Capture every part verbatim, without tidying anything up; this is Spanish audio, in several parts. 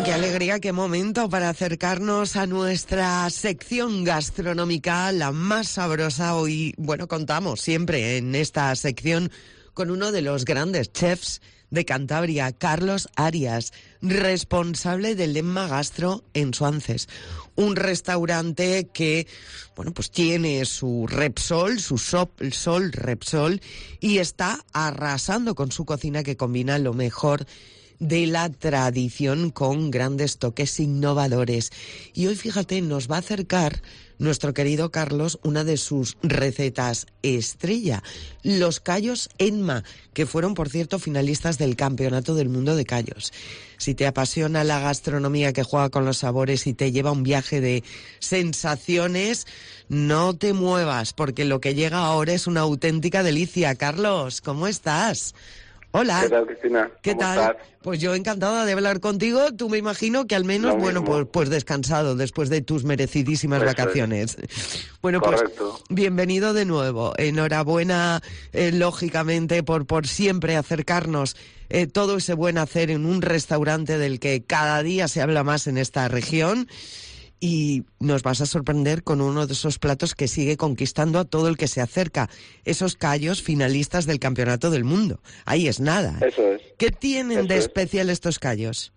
qué alegría, qué momento para acercarnos a nuestra sección gastronómica, la más sabrosa. Hoy, bueno, contamos siempre en esta sección con uno de los grandes chefs de Cantabria, Carlos Arias, responsable del Lemma Gastro en Suances, un restaurante que, bueno, pues tiene su Repsol, su Sop- Sol Repsol, y está arrasando con su cocina que combina lo mejor de la tradición con grandes toques innovadores. Y hoy, fíjate, nos va a acercar nuestro querido Carlos una de sus recetas estrella, los callos Enma, que fueron, por cierto, finalistas del Campeonato del Mundo de Callos. Si te apasiona la gastronomía que juega con los sabores y te lleva un viaje de sensaciones, no te muevas, porque lo que llega ahora es una auténtica delicia. Carlos, ¿cómo estás? Hola. ¿Qué tal, Cristina? ¿Qué ¿Cómo tal? estás? Pues yo encantada de hablar contigo. Tú me imagino que al menos, Lo bueno, mismo. pues, pues descansado después de tus merecidísimas Eso vacaciones. Bueno, Correcto. pues bienvenido de nuevo. Enhorabuena, eh, lógicamente, por, por siempre acercarnos eh, todo ese buen hacer en un restaurante del que cada día se habla más en esta región. Y nos vas a sorprender con uno de esos platos que sigue conquistando a todo el que se acerca. Esos callos finalistas del Campeonato del Mundo. Ahí es nada. Eso es. ¿Qué tienen Eso de es. especial estos callos?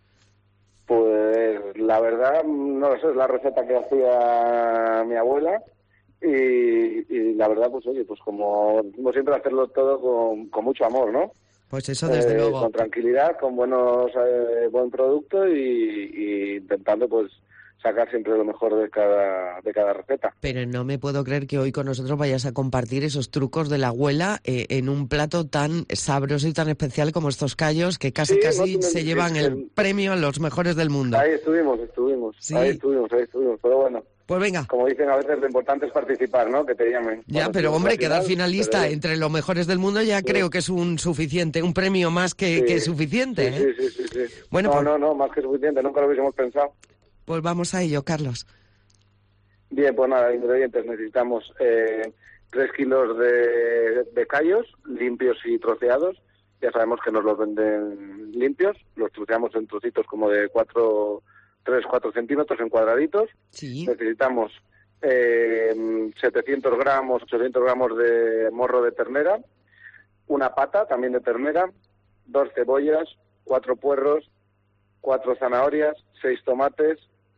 Pues la verdad, no sé, es la receta que hacía mi abuela y, y la verdad, pues oye, pues como, como siempre hacerlo todo con, con mucho amor, ¿no? Pues eso, desde Eh, luego. Con tranquilidad, con buenos eh, buen producto y, y intentando pues sacar siempre lo mejor de cada de cada receta. Pero no me puedo creer que hoy con nosotros vayas a compartir esos trucos de la abuela eh, en un plato tan sabroso y tan especial como estos callos que casi Sí, casi no, se sí, llevan sí, el sí. premio a los mejores del mundo. Ahí estuvimos, estuvimos, Sí. ahí estuvimos, ahí estuvimos, pero bueno. Pues venga. Como dicen a veces, lo importante es participar, ¿no? Que te llamen. Ya, Bueno, pero pues, hombre, al quedar final, finalista pero- entre los mejores del mundo ya Sí. creo que es un suficiente, un premio más que, Sí, que suficiente. sí, ¿eh? sí, sí, sí, sí. Bueno, no, pues, no, no, más que suficiente, nunca lo hubiésemos pensado. pues vamos a ello, Carlos. Bien, pues nada, ingredientes. Necesitamos eh, tres kilos de, de callos limpios y troceados. Ya sabemos que nos los venden limpios. Los troceamos en trocitos como de cuatro, tres, cuatro centímetros en cuadraditos. Sí. Necesitamos eh, setecientos gramos, ochocientos gramos de morro de ternera, una pata también de ternera, dos cebollas, cuatro puerros, cuatro zanahorias, seis tomates,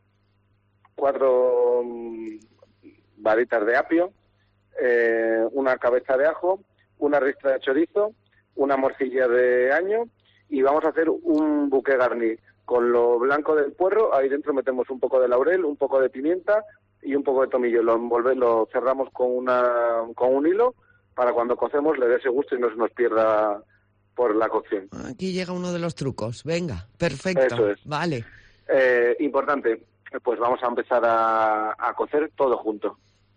cuatro mm, varitas de apio, eh, una cabeza de ajo, una ristra de chorizo, una morcilla de año y vamos a hacer un buque garni con lo blanco del puerro. Ahí dentro metemos un poco de laurel, un poco de pimienta y un poco de tomillo. Lo envolve, lo cerramos con una con un hilo para cuando cocemos le dé ese gusto y no se nos pierda por la cocción. Aquí llega uno de los trucos. Venga, perfecto. Eso es. Vale. Eh, importante, pues vamos a empezar a, a cocer todo junto.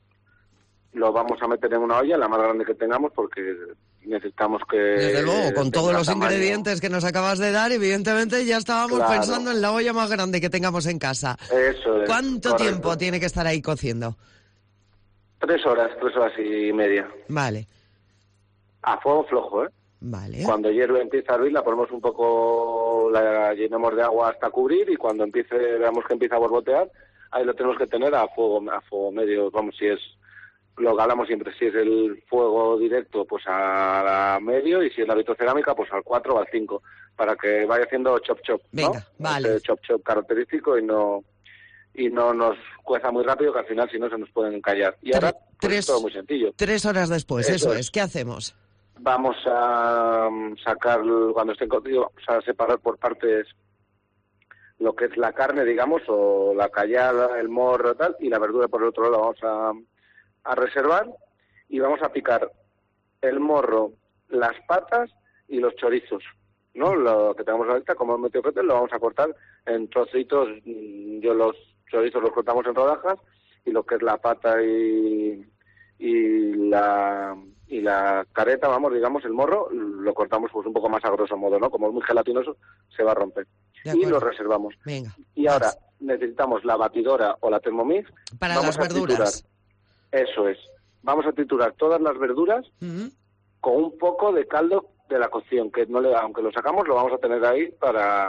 Lo vamos a meter en una olla, la más grande que tengamos, porque necesitamos que... Desde luego, con todos tenga los tamaño. ingredientes que nos acabas de dar, evidentemente ya estábamos Claro. pensando en la olla más grande que tengamos en casa. Eso es. ¿Cuánto correcto. tiempo tiene que estar ahí cociendo? Tres horas, tres horas y media. Vale, A fuego flojo, ¿eh? vale. Cuando hierve, empieza a hervir, la ponemos un poco, la llenamos de agua hasta cubrir y cuando empiece, veamos que empieza a borbotear, ahí lo tenemos que tener a fuego, a fuego medio, vamos, si es, lo que hablamos siempre, si es el fuego directo, pues a medio, y si es la vitrocerámica, pues al cuatro o al cinco, para que vaya haciendo chop chop, ¿no? Venga, vale. Ese chop chop característico y no y no nos cueza muy rápido, que al final si no se nos pueden encallar. Y Tre- ahora, pues tres- es todo muy sencillo. Tres horas después, eso, Eso es. es. ¿Qué hacemos? Vamos a um, sacar, cuando esté cocido, vamos a separar por partes lo que es la carne, digamos, o la callada, el morro, tal, y la verdura por el otro lado vamos a, a reservar y vamos a picar el morro, las patas y los chorizos, ¿no? Lo que tengamos ahorita, como meteofete, lo vamos a cortar en trocitos. Yo los chorizos los cortamos en rodajas y lo que es la pata y, y la y la careta, vamos, digamos, el morro, lo cortamos pues un poco más a grosso modo, ¿no? Como es muy gelatinoso, se va a romper. De Y acuerdo. lo reservamos. Venga. Y más. ahora necesitamos la batidora o la Thermomix. Para Vamos las a verduras. triturar. Eso es. Vamos a triturar todas las verduras Ujú. con un poco de caldo de la cocción, que no le, aunque lo sacamos, lo vamos a tener ahí para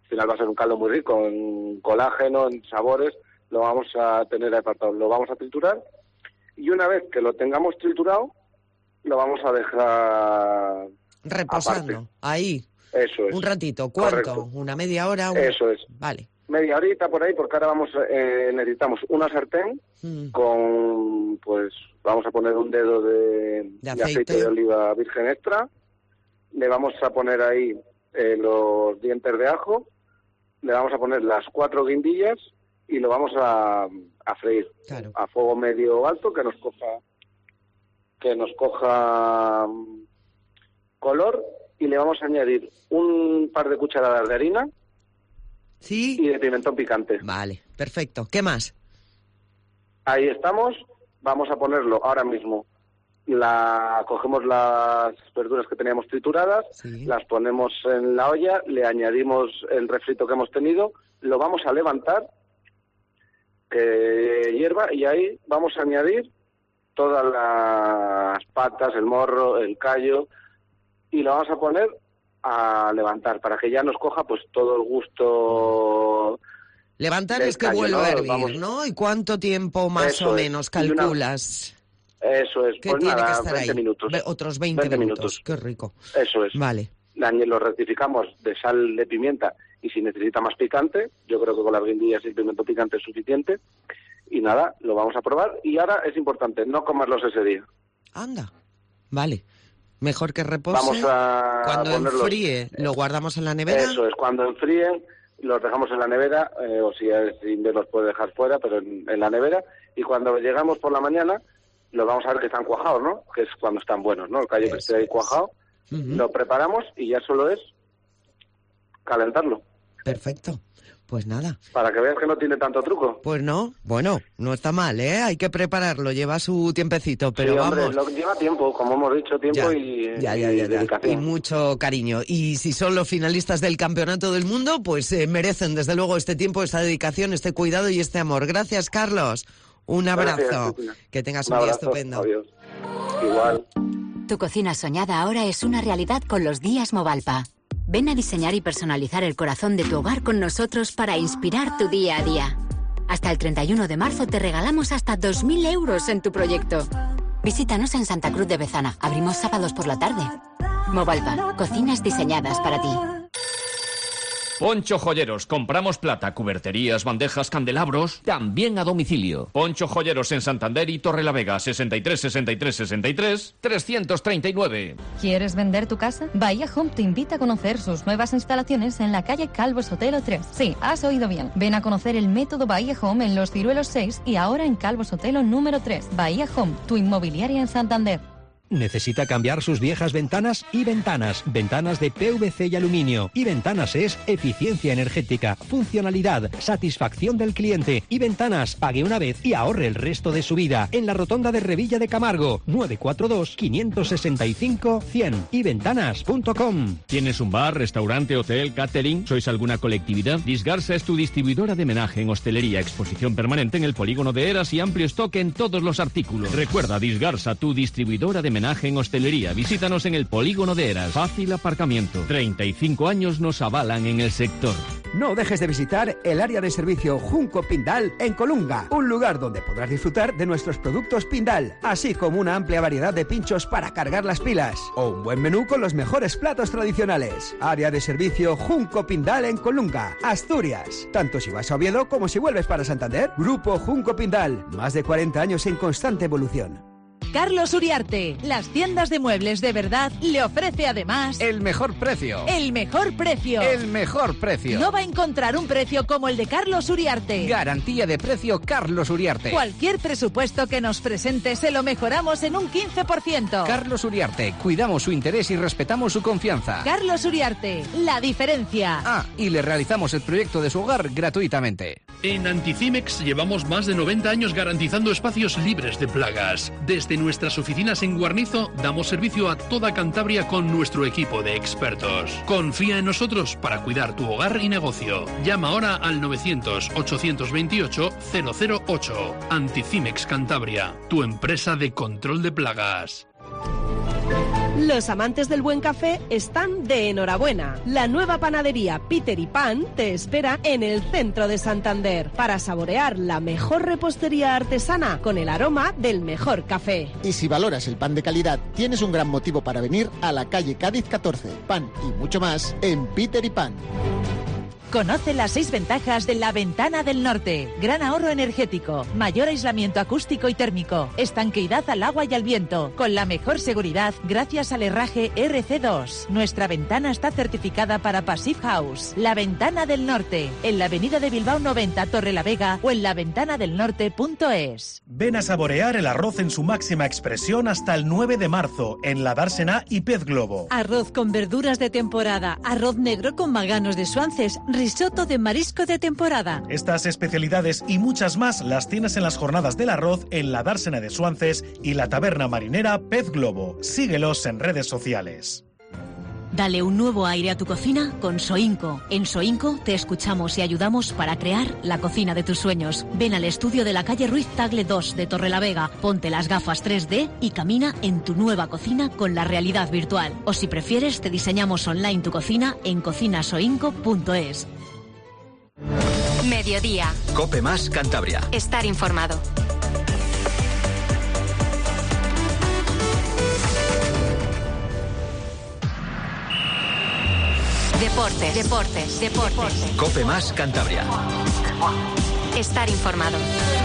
Al final va a ser un caldo muy rico en colágeno, en sabores, lo vamos a tener apartado, lo vamos a triturar y una vez que lo tengamos triturado, lo vamos a dejar reposando, aparte. Ahí. Eso es. Un ratito, ¿cuánto? Correcto. ¿Una media hora? Un... Eso es. Vale. Media horita por ahí, porque ahora vamos eh, necesitamos una sartén mm. con, pues, vamos a poner un dedo de, de, aceite. de aceite de oliva virgen extra, le vamos a poner ahí eh, los dientes de ajo, le vamos a poner las cuatro guindillas y lo vamos a, a freír claro. a fuego medio alto, que nos coja que nos coja color, y le vamos a añadir un par de cucharadas de harina sí. y de pimentón picante. Vale, perfecto. ¿Qué más? Ahí estamos, vamos a ponerlo ahora mismo. La cogemos las verduras que teníamos trituradas, sí. las ponemos en la olla, le añadimos el refrito que hemos tenido, lo vamos a levantar, que hierva, y ahí vamos a añadir todas las patas, el morro, el callo, y lo vamos a poner a levantar para que ya nos coja pues todo el gusto. Levantar es que vuelva a hervir, vamos... ¿no? ¿Y cuánto tiempo más Eso o menos es. calculas? Una... Eso es, ¿Qué pues tiene nada, que estar veinte ahí? minutos. Ve, otros veinte, veinte minutos. minutos. Qué rico. Eso es. Vale. Lo rectificamos de sal, de pimienta, y si necesita más picante, yo creo que con las guindillas y el pimiento picante es suficiente. Y nada, lo vamos a probar. Y ahora es importante, no comerlos ese día. Anda, vale. Mejor que repose. Vamos a Cuando ponerlos... enfríe, ¿lo guardamos en la nevera? Eso es, cuando enfríen, los dejamos en la nevera, eh, o si sin ver los puede dejar fuera, pero en, en la nevera. Y cuando llegamos por la mañana, los vamos a ver que están cuajados, ¿no? Que es cuando están buenos, ¿no? El callo que esté ahí cuajado. Uh-huh. Lo preparamos y ya solo es calentarlo. Perfecto. Pues nada. Para que veas que no tiene tanto truco. Pues no, bueno, no está mal, ¿eh? Hay que prepararlo, lleva su tiempecito, pero sí, hombre, vamos... Lo, lleva tiempo, como hemos dicho, tiempo ya, y, ya, ya, y ya, dedicación. Y mucho cariño. Y si son los finalistas del Campeonato del Mundo, pues eh, merecen desde luego este tiempo, esta dedicación, este cuidado y este amor. Gracias, Carlos. Un abrazo. Gracias, que tengas un, un abrazo, día estupendo. Adiós. Igual. Tu cocina soñada ahora es una realidad con los días Movalpa. Ven a diseñar y personalizar el corazón de tu hogar con nosotros para inspirar tu día a día. Hasta el treinta y uno de marzo te regalamos hasta dos mil euros en tu proyecto. Visítanos en Santa Cruz de Bezana. Abrimos sábados por la tarde. Movalpa, cocinas diseñadas para ti. Poncho Joyeros, compramos plata, cuberterías, bandejas, candelabros, también a domicilio. Poncho Joyeros en Santander y Torrelavega, sesenta y tres, sesenta y tres, sesenta y tres, trescientos treinta y nueve. ¿Quieres vender tu casa? Bahía Home te invita a conocer sus nuevas instalaciones en la calle Calvo Sotelo tres. Sí, has oído bien. Ven a conocer el método Bahía Home en Los Ciruelos seis y ahora en Calvo Sotelo número tres. Bahía Home, tu inmobiliaria en Santander. ¿Necesita cambiar sus viejas ventanas? Y Ventanas, ventanas de P V C y aluminio. Y Ventanas es eficiencia energética, funcionalidad, satisfacción del cliente. Y Ventanas, pague una vez y ahorre el resto de su vida. En la rotonda de Revilla de Camargo, nueve cuatro dos, cinco seis cinco, cien. y ventanas punto com. ¿Tienes un bar, restaurante, hotel, catering? ¿Sois alguna colectividad? Disgarsa es tu distribuidora de menaje en hostelería, exposición permanente en el polígono de Eras y amplio stock en todos los artículos. Recuerda, Disgarsa, tu distribuidora de menaje en hostelería. Visítanos en el polígono de Eras. Fácil aparcamiento. treinta y cinco años nos avalan en el sector. No dejes de visitar el área de servicio Junco Pindal en Colunga, un lugar donde podrás disfrutar de nuestros productos Pindal, así como una amplia variedad de pinchos para cargar las pilas, o un buen menú con los mejores platos tradicionales. Área de servicio Junco Pindal en Colunga, Asturias. Tanto si vas a Oviedo como si vuelves para Santander. Grupo Junco Pindal, más de cuarenta años en constante evolución. Carlos Uriarte, las tiendas de muebles de verdad, le ofrece además... El mejor precio. El mejor precio. El mejor precio. No va a encontrar un precio como el de Carlos Uriarte. Garantía de precio Carlos Uriarte. Cualquier presupuesto que nos presente se lo mejoramos en un quince por ciento. Carlos Uriarte, cuidamos su interés y respetamos su confianza. Carlos Uriarte, la diferencia. Ah, y le realizamos el proyecto de su hogar gratuitamente. En Anticimex llevamos más de noventa años garantizando espacios libres de plagas. Desde nuestras oficinas en Guarnizo damos servicio a toda Cantabria con nuestro equipo de expertos. Confía en nosotros para cuidar tu hogar y negocio. Llama ahora al novecientos, ochocientos veintiocho, cero cero ocho. Anticimex Cantabria, tu empresa de control de plagas. Los amantes del buen café están de enhorabuena. La nueva panadería Peter y Pan te espera en el centro de Santander para saborear la mejor repostería artesana con el aroma del mejor café. Y si valoras el pan de calidad, tienes un gran motivo para venir a la calle Cádiz catorce. Pan y mucho más en Peter y Pan. Conoce las seis ventajas de la Ventana del Norte. Gran ahorro energético, mayor aislamiento acústico y térmico, estanqueidad al agua y al viento, con la mejor seguridad gracias al herraje R C dos. Nuestra ventana está certificada para Passive House. La Ventana del Norte, en la avenida de Bilbao noventa, Torrelavega, o en la ventana del norte punto es. Ven a saborear el arroz en su máxima expresión hasta el nueve de marzo, en la Dársena y Pez Globo. Arroz con verduras de temporada, arroz negro con maganos de suances, risotto de marisco de temporada. Estas especialidades y muchas más las tienes en las jornadas del arroz en la Dársena de Suances y la taberna marinera Pez Globo. Síguelos en redes sociales. Dale un nuevo aire a tu cocina con Soinco. En Soinco te escuchamos y ayudamos para crear la cocina de tus sueños. Ven al estudio de la calle Ruiz Tagle dos de Torrelavega, ponte las gafas tres D y camina en tu nueva cocina con la realidad virtual. O si prefieres, te diseñamos online tu cocina en cocinasoinco punto es. Mediodía. Cope Más Cantabria. Estar informado. Deportes, deportes, deportes. Cope Más Cantabria. Estar informado.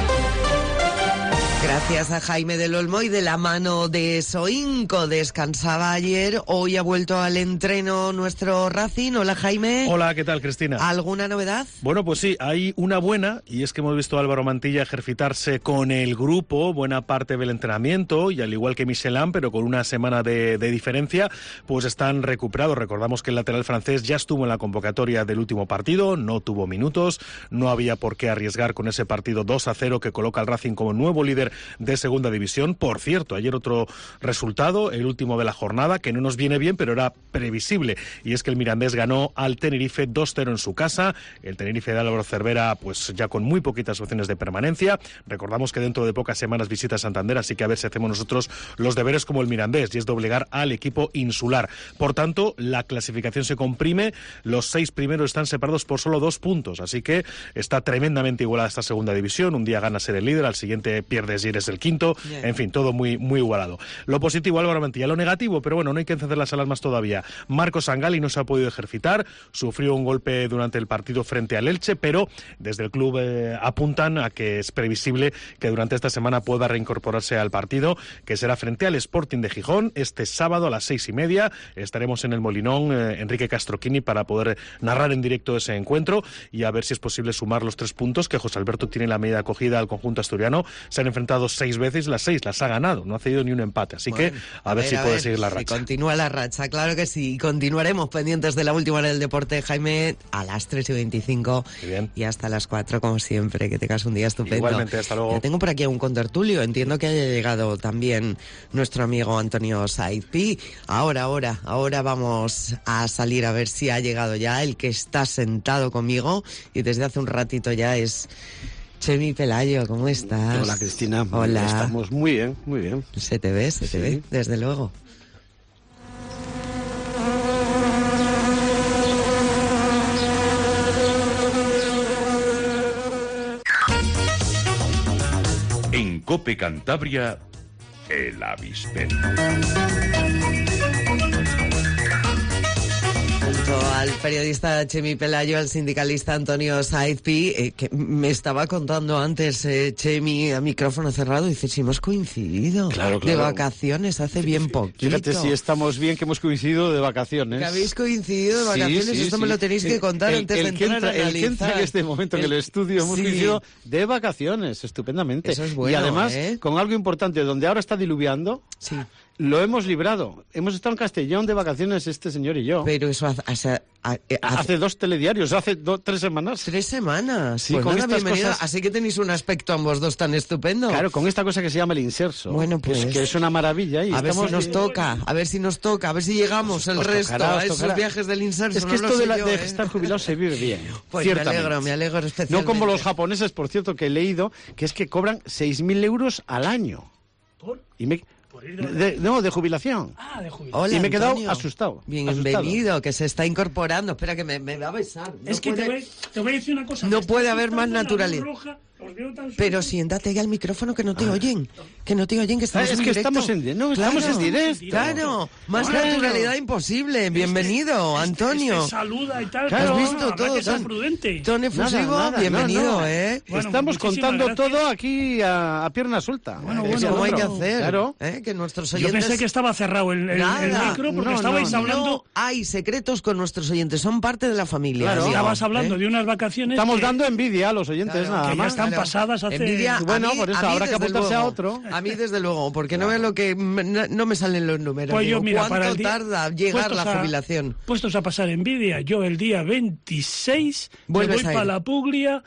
Gracias a Jaime del Olmo y de la mano de Soinco. Descansaba ayer, hoy ha vuelto al entreno nuestro Racing. Hola, Jaime. Hola, ¿qué tal, Cristina? ¿Alguna novedad? Bueno, pues sí, hay una buena, y es que hemos visto a Álvaro Mantilla ejercitarse con el grupo buena parte del entrenamiento, y al igual que Michelin, pero con una semana de, de diferencia, pues están recuperados. Recordamos que el lateral francés ya estuvo en la convocatoria del último partido, no tuvo minutos, no había por qué arriesgar con ese partido dos a cero que coloca al Racing como nuevo líder de segunda división. Por cierto, ayer otro resultado, el último de la jornada, que no nos viene bien, pero era previsible, y es que el Mirandés ganó al Tenerife dos cero en su casa. El Tenerife de Álvaro Cervera, pues ya con muy poquitas opciones de permanencia. Recordamos que dentro de pocas semanas visita Santander, así que a ver si hacemos nosotros los deberes como el Mirandés, y es doblegar al equipo insular. Por tanto, la clasificación se comprime, los seis primeros están separados por solo dos puntos, así que está tremendamente igualada esta segunda división. Un día gana ser el líder, al siguiente pierdes y eres el quinto. Bien. En fin, todo muy muy igualado. Lo positivo, Álvaro Mantilla. Lo negativo, pero bueno, no hay que encender las alarmas todavía. Marcos Sangali no se ha podido ejercitar, sufrió un golpe durante el partido frente al Elche, pero desde el club eh, apuntan a que es previsible que durante esta semana pueda reincorporarse al partido, que será frente al Sporting de Gijón este sábado a las seis y media. Estaremos en el Molinón, eh, Enrique Castroquini, para poder narrar en directo ese encuentro y a ver si es posible sumar los tres puntos que José Alberto tiene la medida acogida al conjunto asturiano. Se han enfrentado seis veces, las seis las ha ganado, no ha cedido ni un empate, así bueno, que a, a ver, ver si a puede ver, seguir la racha. Si continúa la racha, claro que sí, continuaremos pendientes de la última hora del deporte, Jaime, a las tres y veinticinco y hasta las cuatro, como siempre. Que tengas un día estupendo. Igualmente, hasta luego. Ya tengo por aquí un contertulio, entiendo que haya llegado también nuestro amigo Antonio Saizpi. Ahora, ahora, ahora vamos a salir a ver si ha llegado ya el que está sentado conmigo y desde hace un ratito ya es Chemi Pelayo. ¿Cómo estás? Hola, Cristina. Hola. Estamos muy bien, muy bien. Se te ve, se te sí. ve, desde luego. En Cope Cantabria, el avispero. Junto al periodista Chemi Pelayo, al sindicalista Antonio Saizpi, eh, que me estaba contando antes, eh, Chemi, a micrófono cerrado, dice, si hemos coincidido claro, claro. de vacaciones hace sí, bien sí. poquito. Fíjate si estamos bien que hemos coincidido de vacaciones. Que habéis coincidido de vacaciones, sí, sí, sí. esto me lo tenéis que contar el, antes el, de entrar entra, a analizar. El que entra en este momento el, en el estudio hemos sí. coincidido de vacaciones, estupendamente. Eso es bueno, y además, ¿eh? con algo importante, donde ahora está diluviando... Sí. Lo hemos librado. Hemos estado en Castellón de vacaciones este señor y yo. Pero eso hace... hace, hace, hace dos telediarios, hace do, tres semanas. ¿Tres semanas? Sí, pues con nada, estas cosas... Así que tenéis un aspecto ambos dos tan estupendo. Claro, con esta cosa que se llama el inserso. Bueno, pues... Que es, que es una maravilla. Y a estamos... ver si nos toca, a ver si nos toca, a ver si llegamos el os resto tocará, a esos tocará. viajes del inserso. Es que no esto lo de, la, yo, de ¿eh? estar jubilado se vive bien. Pues me alegro, me alegro especialmente. No como los japoneses, por cierto, que he leído, que es que cobran seis mil euros al año. ¿Por? Y me... De, no, de jubilación. Ah, de jubilación. Hola, y me he quedado Antonio. asustado. Bienvenido, asustado. que se está incorporando. Espera, que me, me va a besar. Es No que puede- te, voy, te voy a decir una cosa. No me puede está haber más asustando la naturalidad. luz roja, los veo tan Pero solos. siéntate ya al micrófono que no te oyen. Que no te oyen, que estamos Ah, es en que directo. estamos en- no, estamos en directo. Claro, más Claro. naturalidad imposible. Bienvenido, Antonio. Este saluda y tal. Claro. pero ¿Has visto habrá todo que ser tan- prudente. Tono efusivo, Nada, nada, bienvenido, no, no. ¿eh? Bueno, Estamos muchísimas contando gracias. todo aquí a, a pierna suelta. Bueno, Eh, bueno, sí, ¿Cómo hay que Alejandro. hacer? Claro. ¿Eh? Que nuestros Yo oyentes... pensé que estaba cerrado el, el, el Nada. micro porque No, estabais no, hablando. No hay secretos con nuestros oyentes, son parte de la familia. Claro. digamos, Estabas hablando ¿eh? de unas vacaciones. Estamos que, dando envidia a los oyentes, Claro, nada que ya más. están Claro. pasadas hace. Envidia, a Bueno, mí- por eso a mí habrá que desde apuntarse luego. a otro. A mí desde luego, porque no veo lo que... No, no me salen los números. Pues yo, Digo, mira, ¿cuánto para el día- tarda llegar puestos la a- jubilación? Puestos a pasar envidia, yo el día veintiséis me Vuelves voy a ir. para la Puglia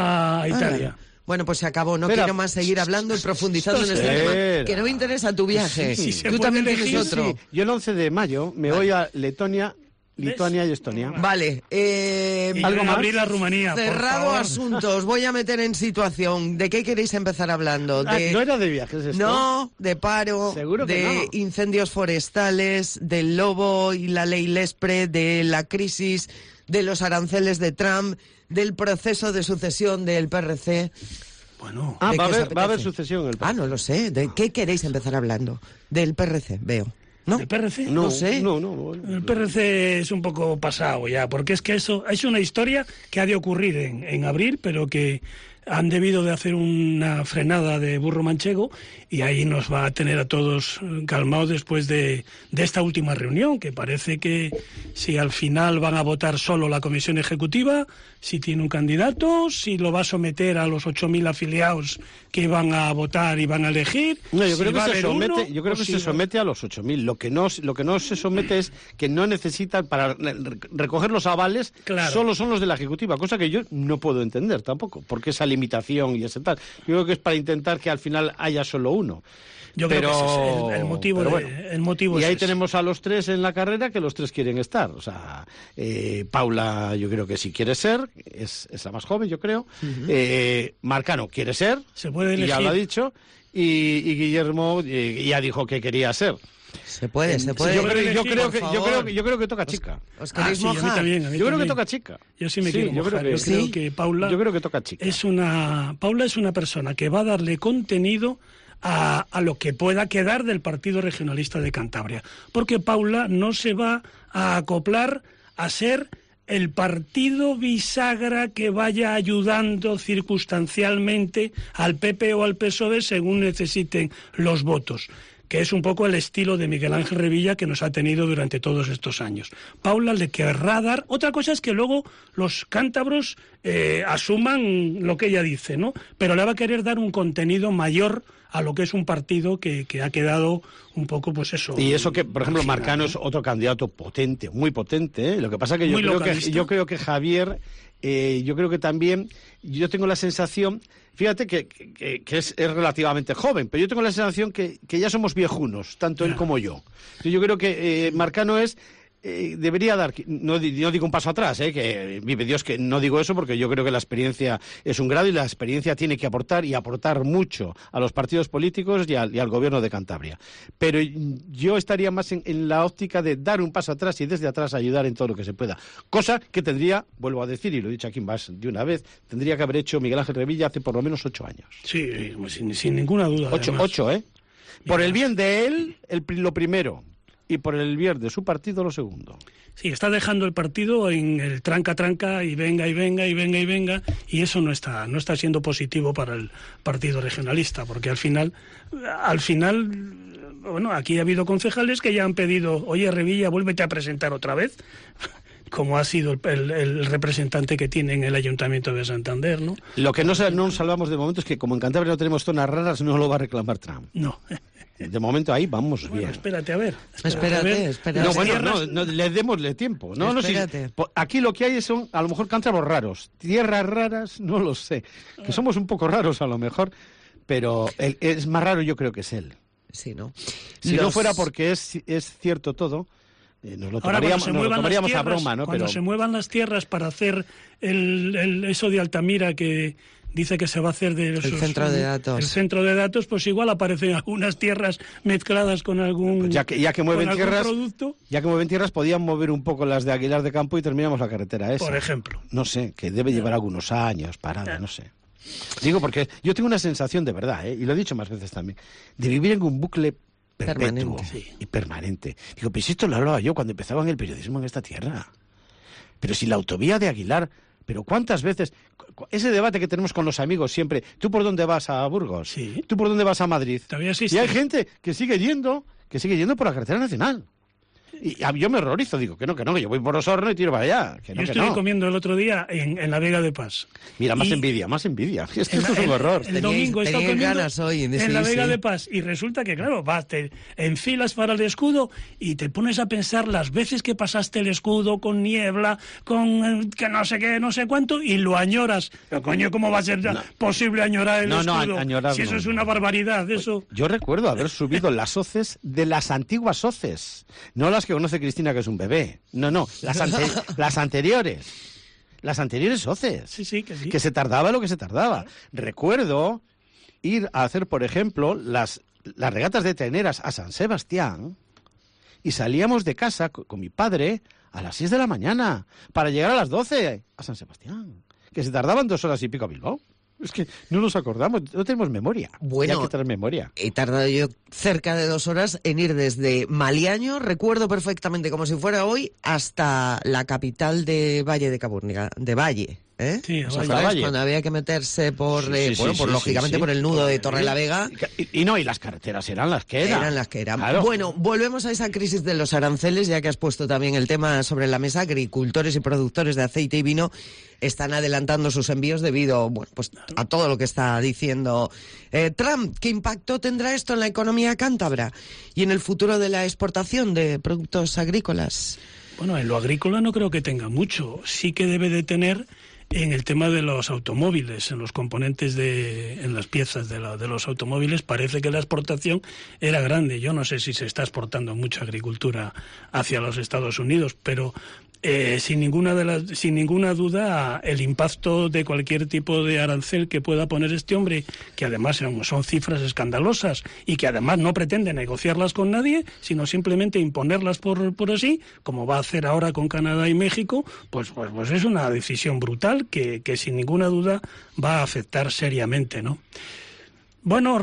a Italia. Ah, bueno, pues se acabó. No Espera. quiero más seguir hablando y profundizando en este Espera. tema. Que no me interesa tu viaje. Sí, sí, se Tú puede también tienes elegir, otro. Sí, yo el once de mayo me voy a Letonia, Lituania y Estonia. Vale. Eh, Y ¿Algo yo más? abrir la Rumanía. por cerrado favor. asunto. Os voy a meter en situación. ¿De qué queréis empezar hablando? Ah, De... ¿no era de viajes esto? No, de paro, Seguro que de no. incendios forestales, del lobo y la ley Lespre, de la crisis, de los aranceles de Trump, del proceso de sucesión del P R C. Bueno. Ah, ¿De va a, qué os haber, va a haber apetece? sucesión en el Ah, no lo sé. ¿De qué queréis empezar hablando? Del P R C, veo. ¿No? ¿El P R C? No, no sé. No, no, bueno. El P R C es un poco pasado ya, porque es que eso es una historia que ha de ocurrir en, en abril, pero que han debido de hacer una frenada de burro manchego y ahí nos va a tener a todos eh, calmados después de, de esta última reunión, que parece que si al final van a votar solo la comisión ejecutiva, si tiene un candidato, si lo va a someter a los ocho mil afiliados que van a votar y van a elegir. No, yo si creo va a que se haber uno, somete, yo creo o que si se va- somete a los ocho mil. Lo que no lo que no se somete es que no necesitan para re- recoger los avales, Claro. solo son los de la ejecutiva, cosa que yo no puedo entender tampoco, porque esa limitación y ese tal. Yo creo que es para intentar que al final haya solo uno. Yo pero, creo que ese es el, el motivo. pero de- bueno. el motivo Y es ahí ese. tenemos a los tres en la carrera que los tres quieren estar. O sea, eh, Paula yo creo que sí quiere ser, es, es la más joven yo creo. eh, Marcano quiere ser, Se puede y ya elegir. lo ha dicho. Y, y Guillermo eh, ya dijo que quería ser. Se puede, se Sí, puede. yo, creo, yo, elegir, creo por que, yo, favor. creo que, yo creo que toca chica. ¿Os Ah, queréis sí, a mí mojar? también, a mí Yo creo que también. toca chica. Yo sí me Sí, quiero yo creo mojar. que- Yo creo sí. que Paula Yo creo que toca chica. es una Paula es una persona que va a darle contenido a, a lo que pueda quedar del Partido Regionalista de Cantabria, porque Paula no se va a acoplar a ser el partido bisagra que vaya ayudando circunstancialmente al P P o al P S O E según necesiten los votos, que es un poco el estilo de Miguel Ángel Revilla que nos ha tenido durante todos estos años. Paula le querrá dar... Otra cosa es que luego los cántabros eh, asuman lo que ella dice, ¿no? Pero le va a querer dar un contenido mayor a lo que es un partido que, que ha quedado un poco, pues eso... Y eso que, por ejemplo, marginal, Marcano ¿no? es otro candidato potente, muy potente. ¿eh? Lo que pasa que yo Muy creo que localista. yo creo que Javier, eh, yo creo que también, yo tengo la sensación, fíjate que, que, que es, es relativamente joven, pero yo tengo la sensación que, que ya somos viejunos, tanto él Ya. como yo. Yo creo que eh, Marcano es eh, debería dar, no, di- no digo un paso atrás, eh, que vive Dios que no digo eso porque yo creo que la experiencia es un grado y la experiencia tiene que aportar y aportar mucho a los partidos políticos y al, y al gobierno de Cantabria. Pero yo estaría más en, en la óptica de dar un paso atrás y desde atrás ayudar en todo lo que se pueda. Cosa que tendría, vuelvo a decir y lo he dicho aquí más de una vez, tendría que haber hecho Miguel Ángel Revilla hace por lo menos ocho años. Sí, sin, sin ninguna duda. Ocho, además. ocho, ¿eh? Por el bien de él, el, pri- lo primero. Y por el bien de su partido, lo segundo. Sí, está dejando el partido en el tranca-tranca y venga y venga y venga y venga, y eso no está no está siendo positivo para el partido regionalista, porque al final, al final, bueno, aquí ha habido concejales que ya han pedido, oye, Revilla, vuélvete a presentar otra vez, como ha sido el, el- el representante que tiene en el Ayuntamiento de Santander, ¿no? Lo que no, sa- no salvamos de momento es que como en Cantabria no tenemos zonas raras, no lo va a reclamar Trump. No. De momento ahí vamos bien. Espérate a ver. Espérate, a ver. espérate. No, bueno, Tierras- no, no, le démosle tiempo. No, no, sí, Espérate. po- aquí lo que hay son, a lo mejor, cántabros raros. Tierras raras, no lo sé. Que somos un poco raros, a lo mejor, pero el- es más raro yo creo que es él. Sí, ¿no? Si no Los- fuera porque es, es cierto todo, eh, nos lo Ahora, cuando tomaríamos, se nos lo muevan las tomaríamos a tierras, broma, ¿no? cuando Pero se muevan las tierras para hacer el, el- eso de Altamira que, dice que se va a hacer de esos, el centro de datos. El centro de datos, pues igual aparecen algunas tierras mezcladas con algún pues ya que ya que mueven tierras, producto. Ya que mueven tierras, podían mover un poco las de Aguilar de Campo y terminamos la carretera esa. Por ejemplo. No sé, que debe llevar algunos años parada, no sé. Digo porque yo tengo una sensación de verdad, ¿eh? Y lo he dicho más veces también, de vivir en un bucle perpetuo permanente, sí. y permanente. Digo, pues esto lo hablaba yo cuando empezaba en el periodismo en esta tierra. Pero si la autovía de Aguilar, pero cuántas veces, ese debate que tenemos con los amigos siempre, ¿tú por dónde vas a Burgos? Sí. ¿Tú por dónde vas a Madrid? Todavía existe. Y hay gente que sigue yendo, que sigue yendo por la carretera nacional. Y yo me horrorizo, digo que no, que no, que yo voy por Osorno y tiro para allá. Que no, yo que estuve no. comiendo el otro día en, en la Vega de Paz. Mira, más y envidia, más envidia. Es que el, esto es un horror. El, el domingo he estado comiendo ganas hoy en, en la sí, Vega sí. de Paz y resulta que, claro, vas, te enfilas para el escudo y te pones a pensar las veces que pasaste el escudo con niebla, con que no sé qué, no sé cuánto, y lo añoras. Pero, coño, ¿cómo va a ser no. posible añorar el no, escudo? No, añorar, si eso no, es una barbaridad, eso... Yo recuerdo haber subido las hoces de las antiguas hoces, no las que conoce Cristina, que es un bebé. No, no, las, ante las anteriores. Las anteriores hoces. Sí, sí, que sí. Que se tardaba lo que se tardaba. Recuerdo ir a hacer, por ejemplo, las, las regatas de treneras a San Sebastián y salíamos de casa con, con mi padre a las seis de la mañana para llegar a las doce a San Sebastián. Que se tardaban dos horas y pico a Bilbao. Es que no nos acordamos, no tenemos memoria. Bueno, hay que tener memoria. He tardado yo cerca de dos horas en ir desde Maliaño, recuerdo perfectamente como si fuera hoy, hasta la capital de Valle de Cabúrnica, de Valle. ¿Eh? Sí, o sea, Valle. Cuando había que meterse por, sí, eh, sí, bueno, sí, por sí, lógicamente sí, sí. por el nudo de Torrelavega. Y, y no, y las carreteras eran las que eran. Eran las que eran. Claro. Bueno, volvemos a esa crisis de los aranceles, ya que has puesto también el tema sobre la mesa. Agricultores y productores de aceite y vino están adelantando sus envíos debido, bueno, pues a todo lo que está diciendo eh, Trump. ¿Qué impacto tendrá esto en la economía cántabra y en el futuro de la exportación de productos agrícolas? Bueno, en lo agrícola no creo que tenga mucho. Sí que debe de tener en el tema de los automóviles, en los componentes de, en las piezas de, la, de los automóviles, parece que la exportación era grande. Yo no sé si se está exportando mucha agricultura hacia los Estados Unidos, pero eh, sin ninguna de las, sin ninguna duda el impacto de cualquier tipo de arancel que pueda poner este hombre, que además son, son cifras escandalosas y que además no pretende negociarlas con nadie, sino simplemente imponerlas por, por así, como va a hacer ahora con Canadá y México, pues, pues, pues es una decisión brutal que, que sin ninguna duda va a afectar seriamente, ¿no? Bueno,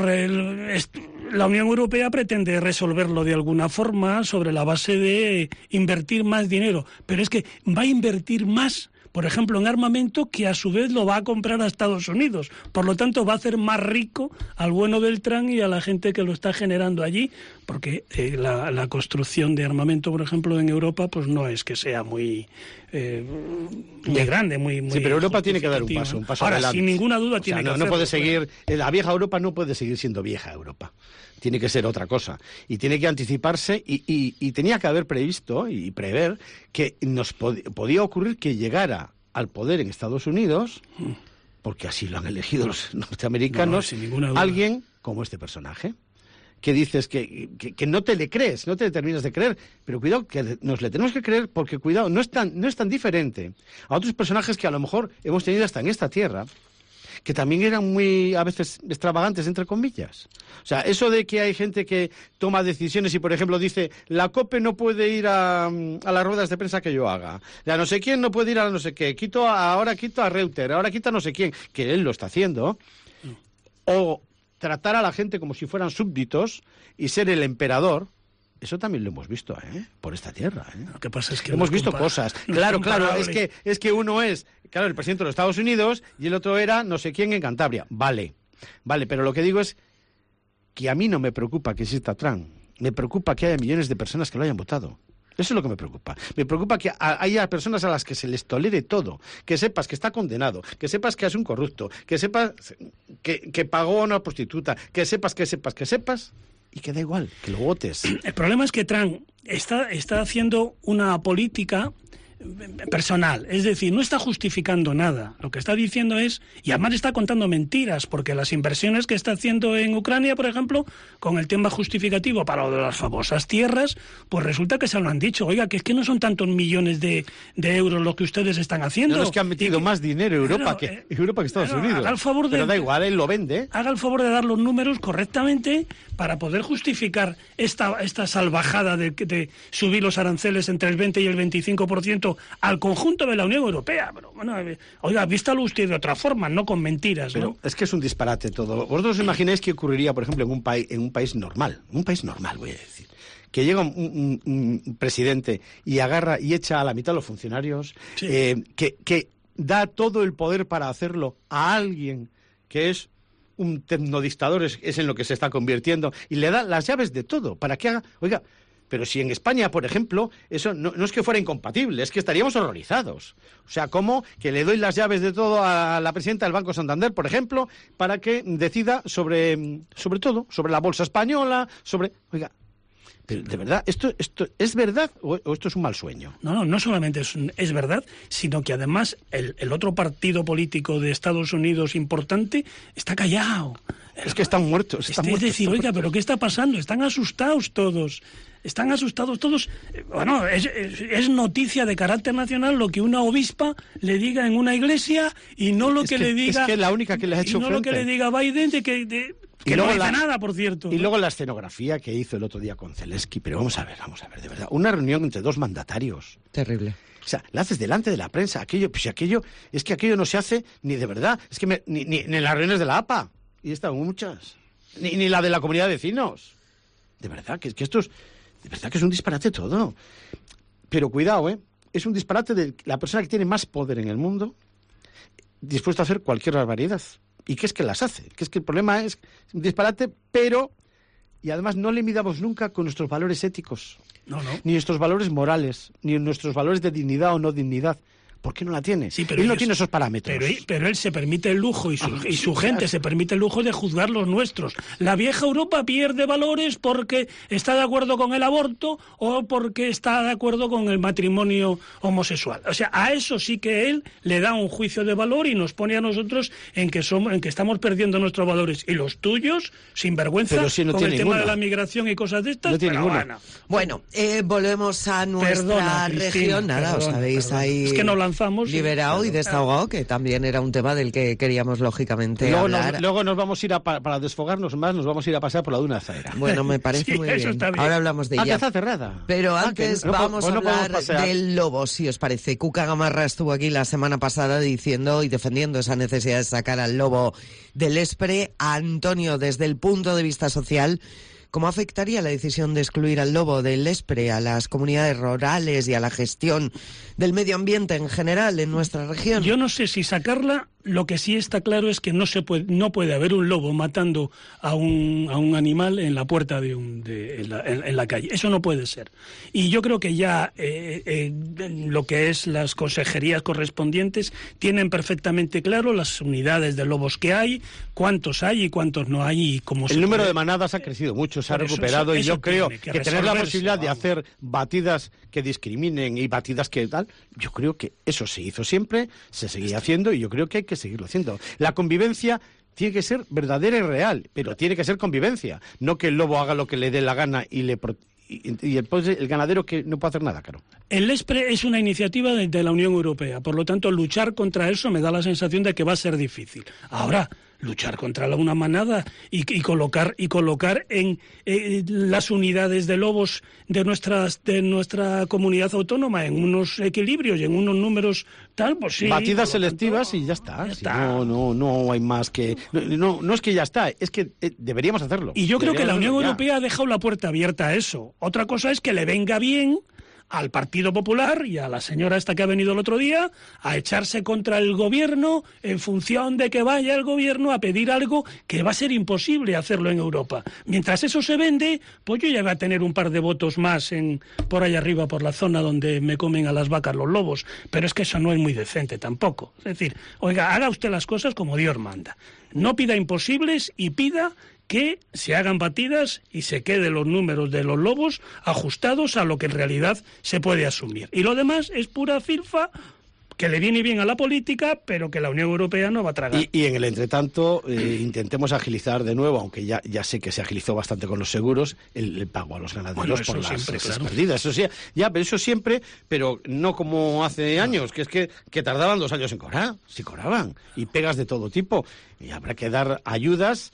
la Unión Europea pretende resolverlo de alguna forma sobre la base de invertir más dinero, pero es que va a invertir más, por ejemplo, en armamento, que a su vez lo va a comprar a Estados Unidos. Por lo tanto, va a hacer más rico al bueno del Trump y a la gente que lo está generando allí, porque eh, la, la construcción de armamento, por ejemplo, en Europa, pues no es que sea muy, eh, muy grande, muy, muy... Sí, pero Europa tiene que dar un paso, un paso Ahora, adelante. sin ninguna duda, o tiene sea, que no, hacerlo. no puede seguir, la vieja Europa no puede seguir siendo vieja Europa. Tiene que ser otra cosa. Y tiene que anticiparse y, y, y tenía que haber previsto y prever que nos pod podía ocurrir que llegara al poder en Estados Unidos, porque así lo han elegido los norteamericanos, no, no, sin ninguna duda. Alguien como este personaje, que dices que, que, que no te le crees, no te le terminas de creer, pero cuidado, que nos le tenemos que creer porque, cuidado, no es tan, no es tan diferente a otros personajes que a lo mejor hemos tenido hasta en esta tierra, que también eran muy, a veces, extravagantes, entre comillas. O sea, eso de que hay gente que toma decisiones y, por ejemplo, dice, la COPE no puede ir a, a las ruedas de prensa que yo haga, ya no sé quién no puede ir a no sé qué, quito a, ahora quito a Reuter, ahora quito a no sé quién, que él lo está haciendo, o tratar a la gente como si fueran súbditos y ser el emperador. Eso también lo hemos visto, ¿eh? Por esta tierra, ¿eh? Lo que pasa es que hemos no visto compa- cosas. no Claro, es claro, comparable. es que es que uno es, claro, el presidente de los Estados Unidos y el otro era no sé quién en Cantabria. Vale, vale, pero lo que digo es que a mí no me preocupa que exista Trump. Me preocupa que haya millones de personas que lo hayan votado. Eso es lo que me preocupa. Me preocupa que haya personas a las que se les tolere todo, que sepas que está condenado, que sepas que es un corrupto, que sepas que, que pagó a una prostituta, que sepas, que sepas, que sepas, y que da igual, que lo votes. El problema es que Trump está, está haciendo una política personal, es decir, no está justificando nada. Lo que está diciendo es, y además está contando mentiras, porque las inversiones que está haciendo en Ucrania, por ejemplo, con el tema justificativo para lo de las famosas tierras, pues resulta que se lo han dicho, oiga, que es que no son tantos millones de, de euros lo que ustedes están haciendo. No, es que han metido y, más dinero Europa, claro, que, eh, Europa que Estados claro, Unidos. Haga el favor de, Pero da igual, él lo vende. Haga el favor de dar los números correctamente para poder justificar esta, esta salvajada de, de subir los aranceles entre el veinte y el veinticinco por ciento al conjunto de la Unión Europea. Pero, bueno, oiga, vístalo usted de otra forma, no con mentiras, Pero ¿no? es que es un disparate todo. ¿Vosotros os imagináis qué ocurriría, por ejemplo, en un país, en un país normal? Un país normal, voy a decir. Que llega un, un, un presidente y agarra y echa a la mitad de los funcionarios, sí. eh, que, que da todo el poder para hacerlo a alguien que es un tecnodictador, es, es en lo que se está convirtiendo, y le da las llaves de todo para que haga... Oiga, pero si en España, por ejemplo, eso no, no es que fuera incompatible, es que estaríamos horrorizados. O sea, ¿cómo que le doy las llaves de todo a la presidenta del Banco Santander, por ejemplo, para que decida sobre, sobre todo, sobre la bolsa española, sobre... Oiga, pero de verdad, ¿esto, esto es verdad o, o esto es un mal sueño? No, no, no solamente es, es verdad, sino que además el, el otro partido político de Estados Unidos importante está callado. Es que están muertos. Están es muertos, decir, oiga, ¿pero qué está pasando? Están asustados todos. Están asustados todos. Bueno, es, es, es noticia de carácter nacional lo que una obispa le diga en una iglesia y no lo que, que le diga... Es que la única que le ha hecho y no frente. lo que le diga Biden, de que... De, Que no dice la, nada, por cierto. Y luego la escenografía que hizo el otro día con Zelensky. Pero vamos a ver, vamos a ver, de verdad. Una reunión entre dos mandatarios. Terrible. O sea, la haces delante de la prensa. Aquello, pues aquello, es que aquello no se hace ni de verdad. Es que me, ni, ni, ni en las reuniones de la A P A. Y están muchas. Ni, ni la de la comunidad de vecinos. De verdad, que, que esto es... De verdad que es un disparate todo. Pero cuidado, ¿eh? Es un disparate de la persona que tiene más poder en el mundo dispuesto a hacer cualquier barbaridad. ¿Y qué es que las hace? Que es que el problema es un disparate, pero... Y además no le midamos nunca con nuestros valores éticos. No, no. Ni nuestros valores morales, ni nuestros valores de dignidad o no dignidad. ¿Por qué no la tiene? Sí, pero él no ellos, tiene esos parámetros. Pero, pero él se permite el lujo y su, ah, y su sí, gente claro. se permite el lujo de juzgar los nuestros. La vieja Europa pierde valores porque está de acuerdo con el aborto o porque está de acuerdo con el matrimonio homosexual. O sea, a eso sí que él le da un juicio de valor y nos pone a nosotros en que somos, en que estamos perdiendo nuestros valores. Y los tuyos, sin vergüenza, si no con el tiene tema ninguno. de la migración y cosas de estas. No tiene pero ninguno. bueno, bueno eh, volvemos a nuestra perdona, región. Cristina, Nada, perdona, os habéis perdona. ahí Es que nos lanzamos. liberado y desahogado, que también era un tema del que queríamos lógicamente luego hablar. Nos, luego nos vamos a ir a, para desfogarnos más, nos vamos a ir a pasar por la duna zaera. Bueno, me parece sí, muy eso bien. Está bien. Ahora hablamos de ah, ella. Que está cerrada. Pero ah, antes no, vamos pues a no hablar del lobo, si os parece. Cuca Gamarra estuvo aquí la semana pasada diciendo y defendiendo esa necesidad de sacar al lobo del Espre. A Antonio, desde el punto de vista social, ¿cómo afectaría la decisión de excluir al lobo del Espre a las comunidades rurales y a la gestión del medio ambiente en general en nuestra región? Yo no sé si sacarla. Lo que sí está claro es que no se puede, no puede haber un lobo matando a un, a un animal en la puerta de un, de, en, la, en, en la calle. Eso no puede ser. Y yo creo que ya eh, eh, lo que es las consejerías correspondientes tienen perfectamente claro las unidades de lobos que hay, cuántos hay y cuántos no hay y cómo se El número puede... de manadas ha crecido mucho, se ha Por eso, recuperado eso, y yo eso creo que, que tener la posibilidad vamos. de hacer batidas que discriminen y batidas que tal, yo creo que eso se hizo siempre, se seguía haciendo y yo creo que hay que seguirlo haciendo. La convivencia tiene que ser verdadera y real, pero tiene que ser convivencia, no que el lobo haga lo que le dé la gana y le pro... y, y el, el ganadero que no puede hacer nada, claro. El ESPRE es una iniciativa de, de la Unión Europea, por lo tanto luchar contra eso me da la sensación de que va a ser difícil. Ahora, luchar contra la, una manada y, y colocar y colocar en eh, las unidades de lobos de nuestras de nuestra comunidad autónoma en unos equilibrios y en unos números tal, pues sí. Batidas selectivas tanto, y ya está. Ya si está. No, no, no hay más que no, no, no es que ya está, es que eh, deberíamos hacerlo. Y yo creo que la Unión ya. Europea ha dejado la puerta abierta a eso. Otra cosa es que le venga bien al Partido Popular y a la señora esta que ha venido el otro día a echarse contra el gobierno en función de que vaya el gobierno a pedir algo que va a ser imposible hacerlo en Europa. Mientras eso se vende, pues yo ya voy a tener un par de votos más en por allá arriba, por la zona donde me comen a las vacas los lobos, pero es que eso no es muy decente tampoco. Es decir, oiga, haga usted las cosas como Dios manda. No pida imposibles y pida que se hagan batidas y se queden los números de los lobos ajustados a lo que en realidad se puede asumir. Y lo demás es pura filfa que le viene bien a la política, pero que la Unión Europea no va a tragar. Y, y en el entretanto, eh, intentemos agilizar de nuevo, aunque ya, ya sé que se agilizó bastante con los seguros, el, el pago a los ganaderos bueno, por las, siempre, esas claro. perdidas. Eso sí, ya, pero eso siempre, pero no como hace años, que es que, que tardaban dos años en cobrar, sí cobraban, y pegas de todo tipo. Y habrá que dar ayudas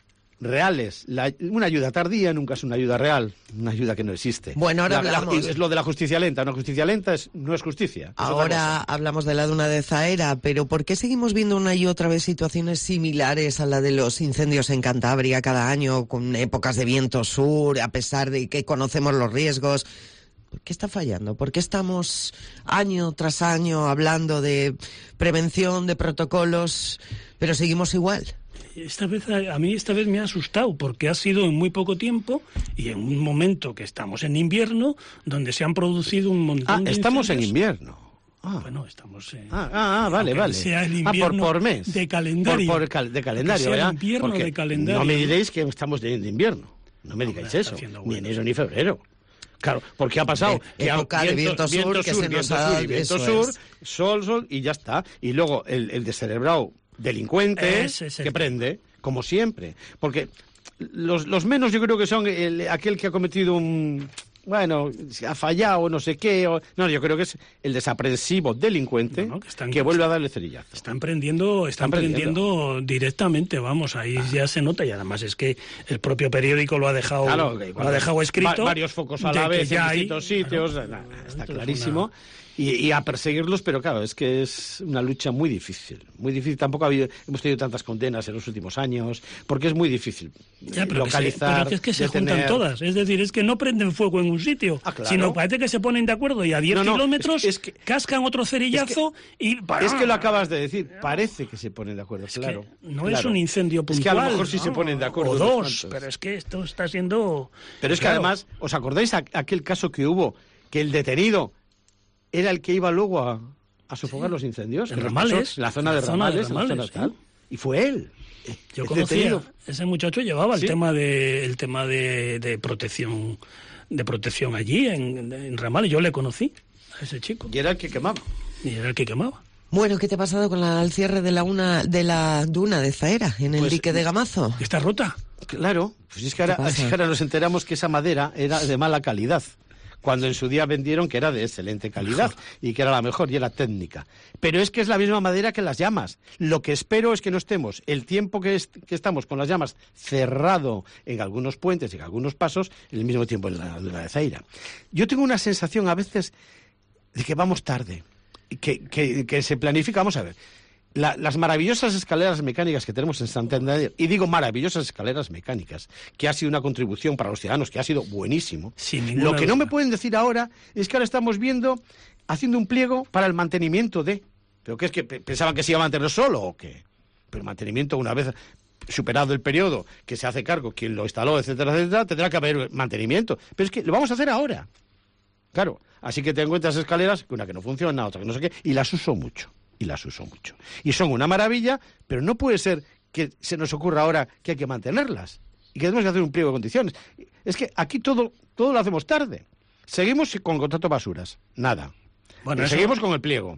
reales. La, una ayuda tardía nunca es una ayuda real, una ayuda que no existe. Bueno, ahora la, hablamos... la, es lo de la justicia lenta. Una justicia lenta es, no es justicia. Es ahora hablamos de la duna de Zaera, pero ¿por qué seguimos viendo una y otra vez situaciones similares a la de los incendios en Cantabria cada año, con épocas de viento sur, a pesar de que conocemos los riesgos? ¿Por qué está fallando? ¿Por qué estamos año tras año hablando de prevención, de protocolos, pero seguimos igual? Esta vez, a mí esta vez me ha asustado, porque ha sido en muy poco tiempo y en un momento que estamos en invierno, donde se han producido un montón ah, de estamos incendios. en invierno. Ah. Bueno, estamos en... Ah, ah, ah vale, vale. Sea el invierno ah, por, por mes. de calendario. Por, por cal, de calendario, sea ¿verdad? el invierno Porque de calendario. no me diréis que estamos de, de invierno. No me digáis eso. Ni enero ni febrero. Claro, porque ha pasado de, que época ha, de viento, viento sur, viento sur, que viento se nos sur, ha, y viento sur, es. sol, sol, y ya está. Y luego el, el descerebrado delincuente es, es que prende, como siempre. Porque los, los menos yo creo que son el, aquel que ha cometido un... Bueno, ha fallado, no sé qué. O, no, yo creo que es el desaprensivo delincuente no, no, que, están, que vuelve a darle cerillazo. Están prendiendo, están, están prendiendo, prendiendo directamente, vamos, ahí ah. ya se nota, y además es que el propio periódico lo ha dejado, claro, lo ha dejado escrito. Va, varios focos a la vez en distintos hay, sitios, claro, nah, está clarísimo. Una... Y, y a perseguirlos, pero claro, es que es una lucha muy difícil, muy difícil. Tampoco ha habido, hemos tenido tantas condenas en los últimos años, porque es muy difícil ya, pero localizar. Que se, pero es que se detener... juntan todas, es decir, es que no prenden fuego en un sitio, ah, claro. sino parece que se ponen de acuerdo y a diez no, no, kilómetros es que, es que, cascan otro cerillazo es que, y... Es que lo acabas de decir, parece que se ponen de acuerdo, es claro. No claro. es un incendio puntual. Es que a lo mejor sí no, se ponen de acuerdo. O dos, pero es que esto está siendo... Pero es que claro. además, ¿os acordáis a, aquel caso que hubo, que el detenido era el que iba luego a, a sofocar sí. los incendios? En Ramales. En la zona de la Ramales, zona de Ramales, en la zona tal. Y fue él. Yo conocía, ese muchacho llevaba ¿Sí? el tema de el tema de, de protección de protección allí en, en Ramales. Yo le conocí a ese chico. Y era el que quemaba. Y era el que quemaba. Bueno, ¿qué te ha pasado con la, el cierre de la una de la duna de Zaera en el pues, dique de Gamazo? Está rota. Claro, pues es que ahora, es que ahora nos enteramos que esa madera era de mala calidad, cuando en su día vendieron que era de excelente calidad mejor. Y que era la mejor y era técnica. Pero es que es la misma madera que las llamas. Lo que espero es que no estemos el tiempo que, es, que estamos con las llamas cerrado en algunos puentes y en algunos pasos, en el mismo tiempo en la duna de Zaera. Yo tengo una sensación a veces de que vamos tarde, que, que, que se planifica, vamos a ver. La, las maravillosas escaleras mecánicas que tenemos en Santander, y digo maravillosas escaleras mecánicas, que ha sido una contribución para los ciudadanos, que ha sido buenísimo. Lo que no me pueden decir ahora es que ahora estamos viendo, haciendo un pliego para el mantenimiento de... ¿Pero qué es que pensaban que se iba a mantener solo o qué? Pero el mantenimiento, una vez superado el periodo que se hace cargo, quien lo instaló, etcétera, etcétera, tendrá que haber mantenimiento. Pero es que lo vamos a hacer ahora. Claro, así que tengo estas escaleras, una que no funciona, otra que no sé qué, y las uso mucho. Y las uso mucho. Y son una maravilla, pero no puede ser que se nos ocurra ahora que hay que mantenerlas y que tenemos que hacer un pliego de condiciones. Es que aquí todo, todo lo hacemos tarde. Seguimos con contrato basuras, nada. Bueno, eso... Seguimos con el pliego.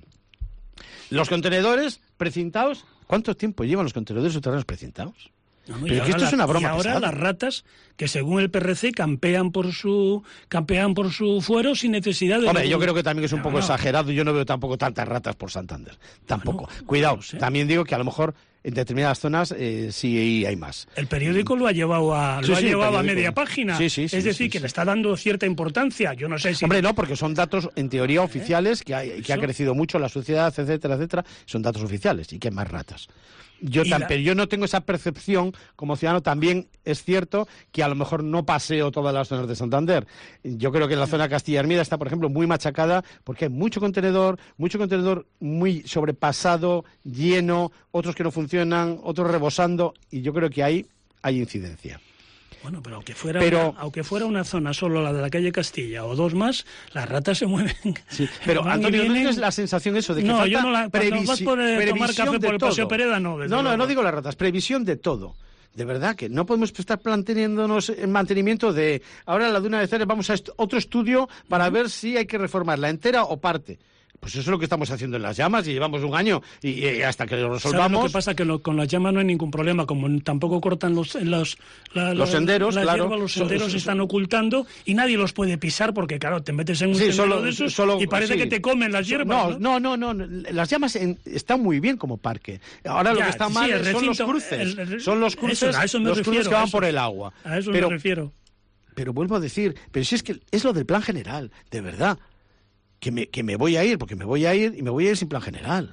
Los contenedores precintados, ¿cuánto tiempo llevan los contenedores subterráneos precintados? No, no, pero que esto la, es una broma. Y ahora pesada. Las ratas, que según el P R C campean por su campean por su fuero sin necesidad de... Hombre, ningún... yo creo que también es un no, poco no. exagerado. Yo no veo tampoco tantas ratas por Santander. Tampoco. Bueno, Cuidado. No sé. También digo que a lo mejor en determinadas zonas eh, sí hay más. El periódico lo ha llevado a, sí, lo ha sí, llevado a media página. Sí, sí, sí, es decir, sí, que sí. le está dando cierta importancia. Yo no sé si... Hombre, no, porque son datos en teoría oficiales, que, hay, que ha crecido mucho la sociedad, etcétera, etcétera. Son datos oficiales y que hay más ratas. Yo, tan, la... pero yo no tengo esa percepción como ciudadano. También es cierto que a lo mejor no paseo todas las zonas de Santander. Yo creo que en la zona de Castilla Hermida está, por ejemplo, muy machacada porque hay mucho contenedor, mucho contenedor muy sobrepasado, lleno, otros que no funcionan, otros rebosando, y yo creo que ahí hay incidencia. Bueno, pero aunque fuera, pero, una, aunque fuera una zona solo la de la calle Castilla o dos más, las ratas se mueven. Sí, pero Antonio, ¿no tienes la sensación eso de que no, falta yo no la, previsi- vas por eh, tomar café por el Paseo Pereda? No, no, no, no digo las ratas, previsión de todo. De verdad que no podemos estar planteándonos en mantenimiento de ahora la duna de Ceres vamos a est- otro estudio para ver si hay que reformarla entera o parte. Pues eso es lo que estamos haciendo en Las Llamas y llevamos un año y, y hasta que lo resolvamos. ¿Sabes lo que pasa? Que lo, con Las Llamas no hay ningún problema, como tampoco cortan los los, la, los senderos, la, la claro. hierba, los senderos So, se so, están ocultando y nadie los puede pisar porque, claro, te metes en un sí, sendero solo, de esos solo, y parece sí. que te comen las hierbas. No, no, no, no, no. Las Llamas en, están muy bien como parque. Ahora Ya, lo que está sí, mal el son los recinto, cruces. el- el- son los cruces, eso, a eso me los refiero, cruces que van eso. por el agua. A eso pero, me refiero. Pero vuelvo a decir, pero si es que es lo del plan general, de verdad. Que me, que me voy a ir, porque me voy a ir y me voy a ir sin plan general.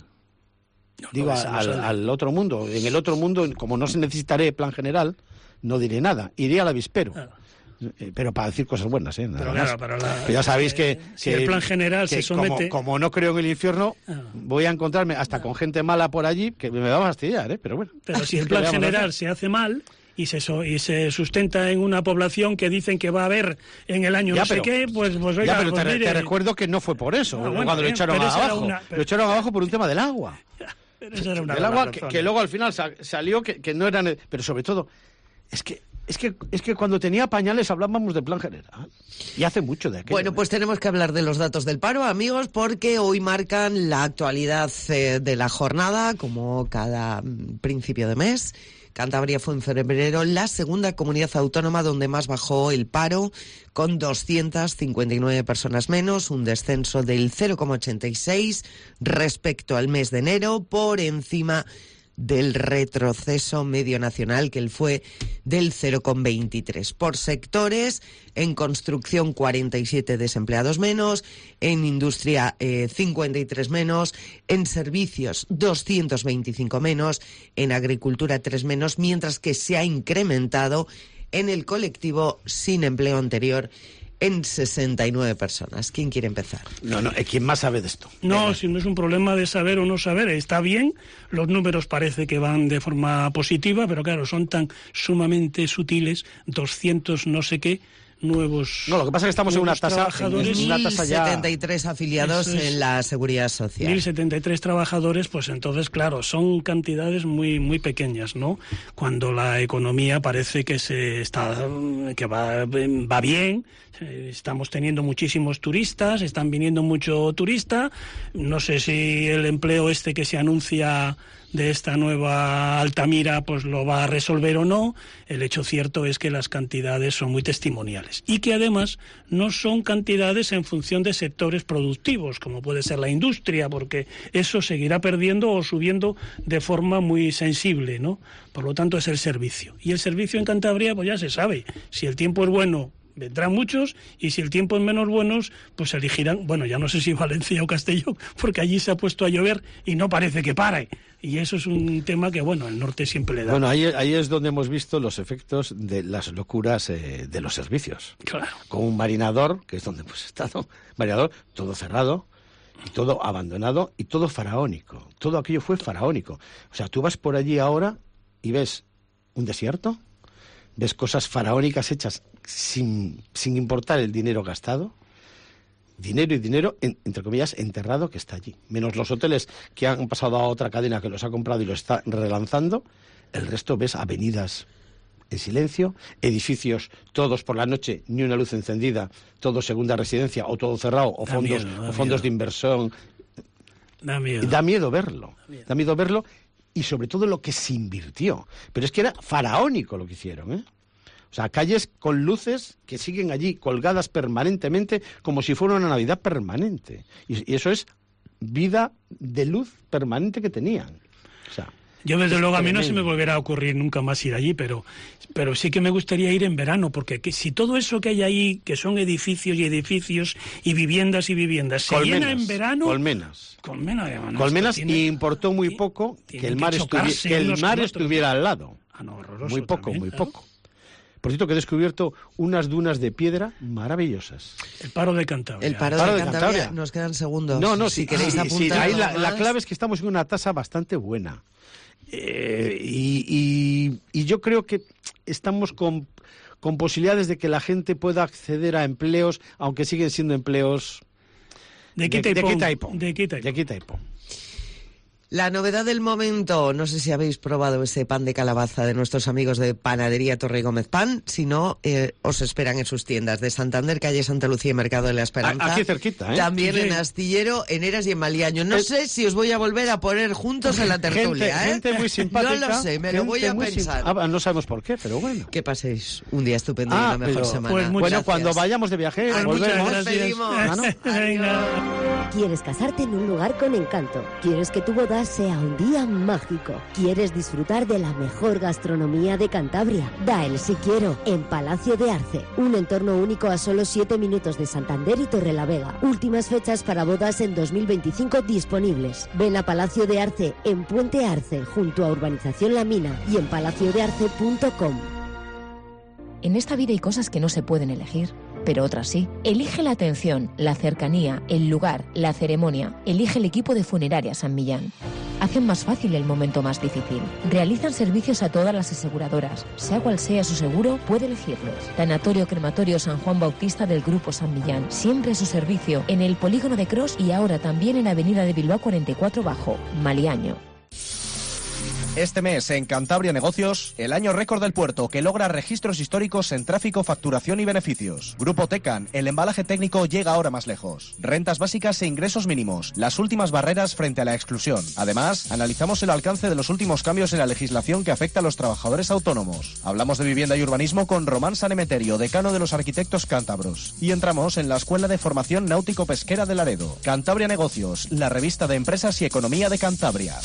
No, Digo, no, eso no al, sale. al otro mundo. En el otro mundo, como no se necesitaré plan general, no diré nada. Iré al avispero. Ah. Eh, Pero para decir cosas buenas, ¿eh? Nada Pero más. claro, pero la- Pero ya sabéis que... si que- el plan general que se somete- Como, como no creo en el infierno, Ah. voy a encontrarme hasta con gente mala por allí, que me va a fastidiar, ¿eh? Pero bueno. Pero si el ¿Qué plan le vamos a general hacer? se hace mal y se, so- y se sustenta en una población que dicen que va a haber en el año Ya, no sé pero- qué, pues, pues Ya, oiga, pero pues te, mire, te recuerdo que no fue por eso, Ah, bueno, cuando lo bien, echaron pero esa era abajo. una- Lo echaron abajo por un tema del agua. pero esa era una Del de las agua que, razones. que luego al final sa- salió que, que no eran... Pero sobre todo, es que es que es que cuando tenía pañales hablábamos del plan general. Y hace mucho de aquello. Bueno, pues tenemos que hablar de los datos del paro, amigos, porque hoy marcan la actualidad eh, de la jornada, como cada mm, principio de mes. Cantabria fue en febrero la segunda comunidad autónoma donde más bajó el paro, con doscientas cincuenta y nueve personas menos, un descenso del cero coma ochenta y seis respecto al mes de enero, por encima del retroceso medio nacional, que él fue del cero coma veintitrés. Por sectores, en construcción cuarenta y siete desempleados menos, en industria eh, cincuenta y tres menos, en servicios doscientos veinticinco menos, en agricultura tres menos, mientras que se ha incrementado en el colectivo sin empleo anterior en sesenta y nueve personas. ¿Quién quiere empezar? No, no, ¿quién más sabe de esto? No, si no es un problema de saber o no saber, está bien, los números parece que van de forma positiva, pero claro, son tan sumamente sutiles, doscientos no sé qué, nuevos No, lo que pasa es que estamos en una tasa, trabajadores. en una tasa ya... mil setenta y tres afiliados Eso es. en la Seguridad Social. mil setenta y tres trabajadores, pues entonces, claro, son cantidades muy muy pequeñas, ¿no? Cuando la economía parece que se está que va, va bien, eh, estamos teniendo muchísimos turistas, están viniendo mucho turista, no sé si el empleo este que se anuncia de esta nueva Altamira pues lo va a resolver o no. El hecho cierto es que las cantidades son muy testimoniales y que además no son cantidades en función de sectores productivos, como puede ser la industria, porque eso seguirá perdiendo o subiendo de forma muy sensible, ¿no? Por lo tanto es el servicio. Y el servicio en Cantabria pues ya se sabe, si el tiempo es bueno vendrán muchos y si el tiempo es menos bueno, pues elegirán, bueno, ya no sé si Valencia o Castellón, porque allí se ha puesto a llover y no parece que pare. Y eso es un tema que, bueno, el norte siempre le da. Bueno, ahí, ahí es donde hemos visto los efectos de las locuras eh, de los servicios. Claro. Con un marinador, que es donde hemos estado, marinador, todo cerrado, y todo abandonado y todo faraónico. Todo aquello fue faraónico. O sea, tú vas por allí ahora y ves un desierto, ves cosas faraónicas hechas sin, sin importar el dinero gastado, dinero y dinero, en, entre comillas, enterrado que está allí. Menos los hoteles que han pasado a otra cadena que los ha comprado y los está relanzando, el resto ves avenidas en silencio, edificios todos por la noche, ni una luz encendida, todo segunda residencia o todo cerrado, o Da fondos, miedo, da o fondos miedo. de inversión. Da miedo. Da miedo verlo, da miedo verlo y sobre todo lo que se invirtió. Pero es que era faraónico lo que hicieron, ¿eh? O sea, calles con luces que siguen allí colgadas permanentemente como si fuera una Navidad permanente. Y, y eso es vida de luz permanente que tenían. O sea, Yo, desde es luego, a mí no se me tremendo. volverá a ocurrir nunca más ir allí, pero, pero sí que me gustaría ir en verano, porque que, si todo eso que hay ahí, que son edificios y edificios y viviendas y viviendas, se Colmenas, llena en verano... Colmenas. Colmena, además, Colmenas, tiene- y importó muy poco que tienen el que mar, estuvi- chocarse que el unos mar con otros. estuviera al lado. Ah, no, horroroso Muy poco, también, muy claro. poco. Por cierto, que he descubierto unas dunas de piedra maravillosas. El paro de Cantabria. El paro, Paro de, de Cantabria. Cantabria. Nos quedan segundos. No, no, si sí, queréis sí, apuntar sí, ahí algo la, la más. clave es que estamos en una tasa bastante buena. Eh, y, y- y yo creo que estamos con, con posibilidades de que la gente pueda acceder a empleos, aunque siguen siendo empleos De quita y de pon. quita y pon. De quita y De quita y pon. La novedad del momento, no sé si habéis probado ese pan de calabaza de nuestros amigos de Panadería Torre Gómez Pan, si no, eh, os esperan en sus tiendas de Santander, calle Santa Lucía y Mercado de la Esperanza. Aquí cerquita, ¿eh? También sí. en Astillero, en Eras y en Maliaño. No es... sé si os voy a volver a poner juntos en la tertulia, gente, ¿eh? Gente muy simpática. No lo sé, me lo voy a pensar. Ah, no sabemos por qué, pero bueno. Que paséis un día estupendo ah, y una mejor pero, semana. Pues bueno, gracias. Cuando vayamos de viaje, pues volvemos. Nos despedimos. ¿Ah, no? ¿Quieres casarte en un lugar con encanto? ¿Quieres que tu boda sea un día mágico? ¿Quieres disfrutar de la mejor gastronomía de Cantabria? Da el sí quiero en Palacio de Arce, un entorno único a solo siete minutos de Santander y Torrelavega. Últimas fechas para bodas en dos mil veinticinco disponibles. Ven a Palacio de Arce en Puente Arce, junto a Urbanización La Mina y en palacio de arce punto com. En esta vida hay cosas que no se pueden elegir, pero otras sí. Elige la atención, la cercanía, el lugar, la ceremonia. Elige el equipo de Funeraria San Millán. Hacen más fácil el momento más difícil. Realizan servicios a todas las aseguradoras. Sea cual sea su seguro, puede elegirlos. Tanatorio Crematorio San Juan Bautista del Grupo San Millán. Siempre a su servicio en el Polígono de Cros y ahora también en Avenida de Bilbao cuarenta y cuatro Bajo, Maliaño. Este mes en Cantabria Negocios, el año récord del puerto que logra registros históricos en tráfico, facturación y beneficios. Grupo Tecan, el embalaje técnico llega ahora más lejos. Rentas básicas e ingresos mínimos, las últimas barreras frente a la exclusión. Además, analizamos el alcance de los últimos cambios en la legislación que afecta a los trabajadores autónomos. Hablamos de vivienda y urbanismo con Román Sanemeterio, decano de los arquitectos cántabros. Y entramos en la Escuela de Formación Náutico-Pesquera de Laredo. Cantabria Negocios, la revista de empresas y economía de Cantabria.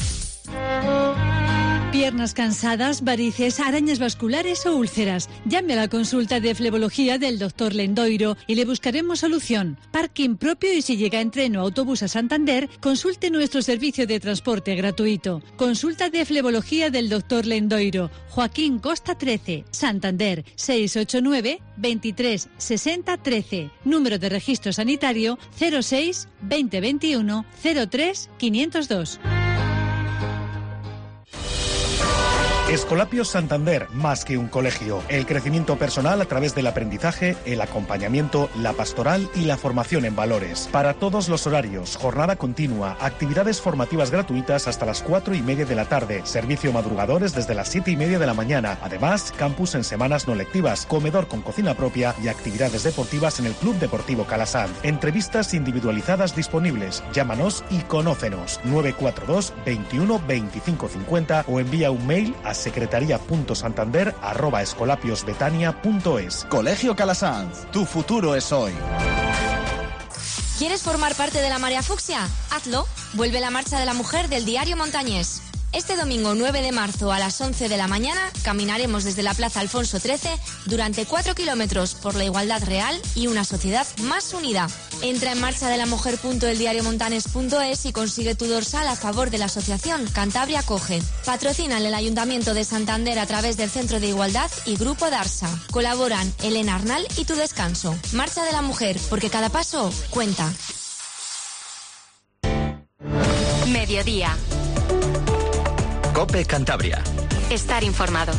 Piernas cansadas, varices, arañas vasculares o úlceras. Llame a la consulta de flebología del doctor Lendoiro y le buscaremos solución. Parking propio y si llega en tren o autobús a Santander, consulte nuestro servicio de transporte gratuito. Consulta de flebología del doctor Lendoiro. Joaquín Costa trece, Santander, seis ocho nueve, veintitrés, sesenta, trece. Número de registro sanitario cero seis, veinte veintiuno, cero tres, quinientos dos. Escolapios Santander, más que un colegio. El crecimiento personal a través del aprendizaje, el acompañamiento, la pastoral y la formación en valores. Para todos los horarios, jornada continua, actividades formativas gratuitas hasta las cuatro y media de la tarde, servicio madrugadores desde las siete y media de la mañana. Además, campus en semanas no lectivas, comedor con cocina propia y actividades deportivas en el Club Deportivo Calasanz. Entrevistas individualizadas disponibles. Llámanos y conócenos. nueve cuatro dos, veintiuno, veinticinco cincuenta o envía un mail a secretaría.santander arroba escolapiosbetania punto es. Colegio Calasanz, tu futuro es hoy. ¿Quieres formar parte de la Marea Fucsia? Hazlo. Vuelve la Marcha de la Mujer del Diario Montañés. Este domingo nueve de marzo a las once de la mañana caminaremos desde la Plaza Alfonso trece durante cuatro kilómetros por la igualdad real y una sociedad más unida. Entra en marcha de la mujer punto el diario montanes punto es y consigue tu dorsal a favor de la asociación Cantabria Coge. Patrocinan el Ayuntamiento de Santander a través del Centro de Igualdad y Grupo Darsa. Colaboran Elena Arnal y Tu Descanso. Marcha de la Mujer, porque cada paso cuenta. Mediodía. COPE Cantabria. Estar informado.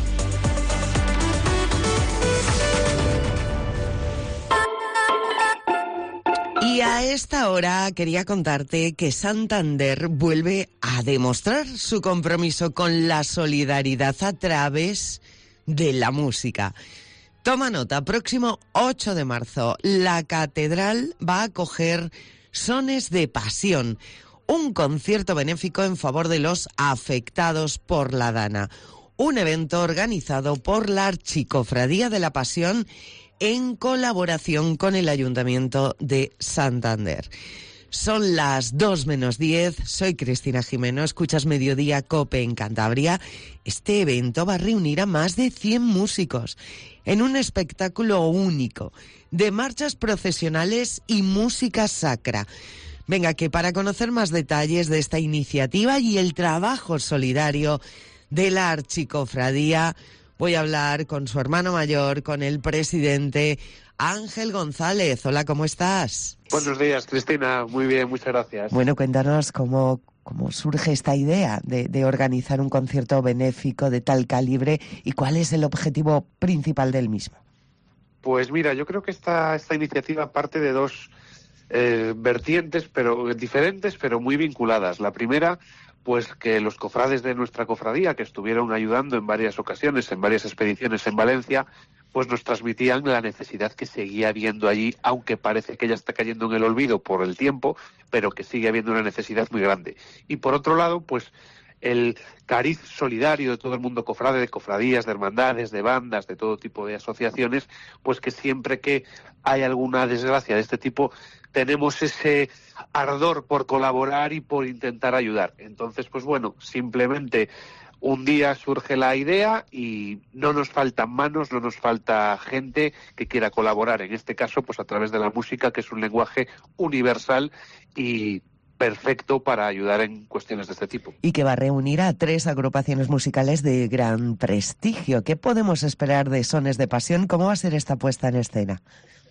Y a esta hora quería contarte que Santander vuelve a demostrar su compromiso con la solidaridad a través de la música. Toma nota, próximo ocho de marzo, la Catedral va a acoger Sones de Pasión, un concierto benéfico en favor de los afectados por la Dana. Un evento organizado por la Archicofradía de la Pasión en colaboración con el Ayuntamiento de Santander. Son las dos menos diez, soy Cristina Jimeno, escuchas Mediodía COPE en Cantabria. Este evento va a reunir a más de cien músicos en un espectáculo único de marchas procesionales y música sacra. Venga, que para conocer más detalles de esta iniciativa y el trabajo solidario de la Archicofradía, voy a hablar con su hermano mayor, con el presidente Ángel González. Hola, ¿cómo estás? Buenos días, Cristina. Muy bien, muchas gracias. Bueno, cuéntanos cómo, cómo surge esta idea de, de organizar un concierto benéfico de tal calibre y cuál es el objetivo principal del mismo. Pues mira, yo creo que esta, esta iniciativa parte de dos Eh, vertientes pero diferentes pero muy vinculadas. La primera, pues que los cofrades de nuestra cofradía, que estuvieron ayudando en varias ocasiones, en varias expediciones en Valencia, pues nos transmitían la necesidad que seguía habiendo allí, aunque parece que ya está cayendo en el olvido por el tiempo, pero que sigue habiendo una necesidad muy grande. Y por otro lado, pues el cariz solidario de todo el mundo cofrade, de cofradías, de hermandades, de bandas, de todo tipo de asociaciones, pues que siempre que hay alguna desgracia de este tipo, tenemos ese ardor por colaborar y por intentar ayudar. Entonces, pues bueno, simplemente un día surge la idea y no nos faltan manos, no nos falta gente que quiera colaborar, en este caso pues a través de la música, que es un lenguaje universal y perfecto para ayudar en cuestiones de este tipo. Y que va a reunir a tres agrupaciones musicales de gran prestigio. ¿Qué podemos esperar de Sones de Pasión? ¿Cómo va a ser esta puesta en escena?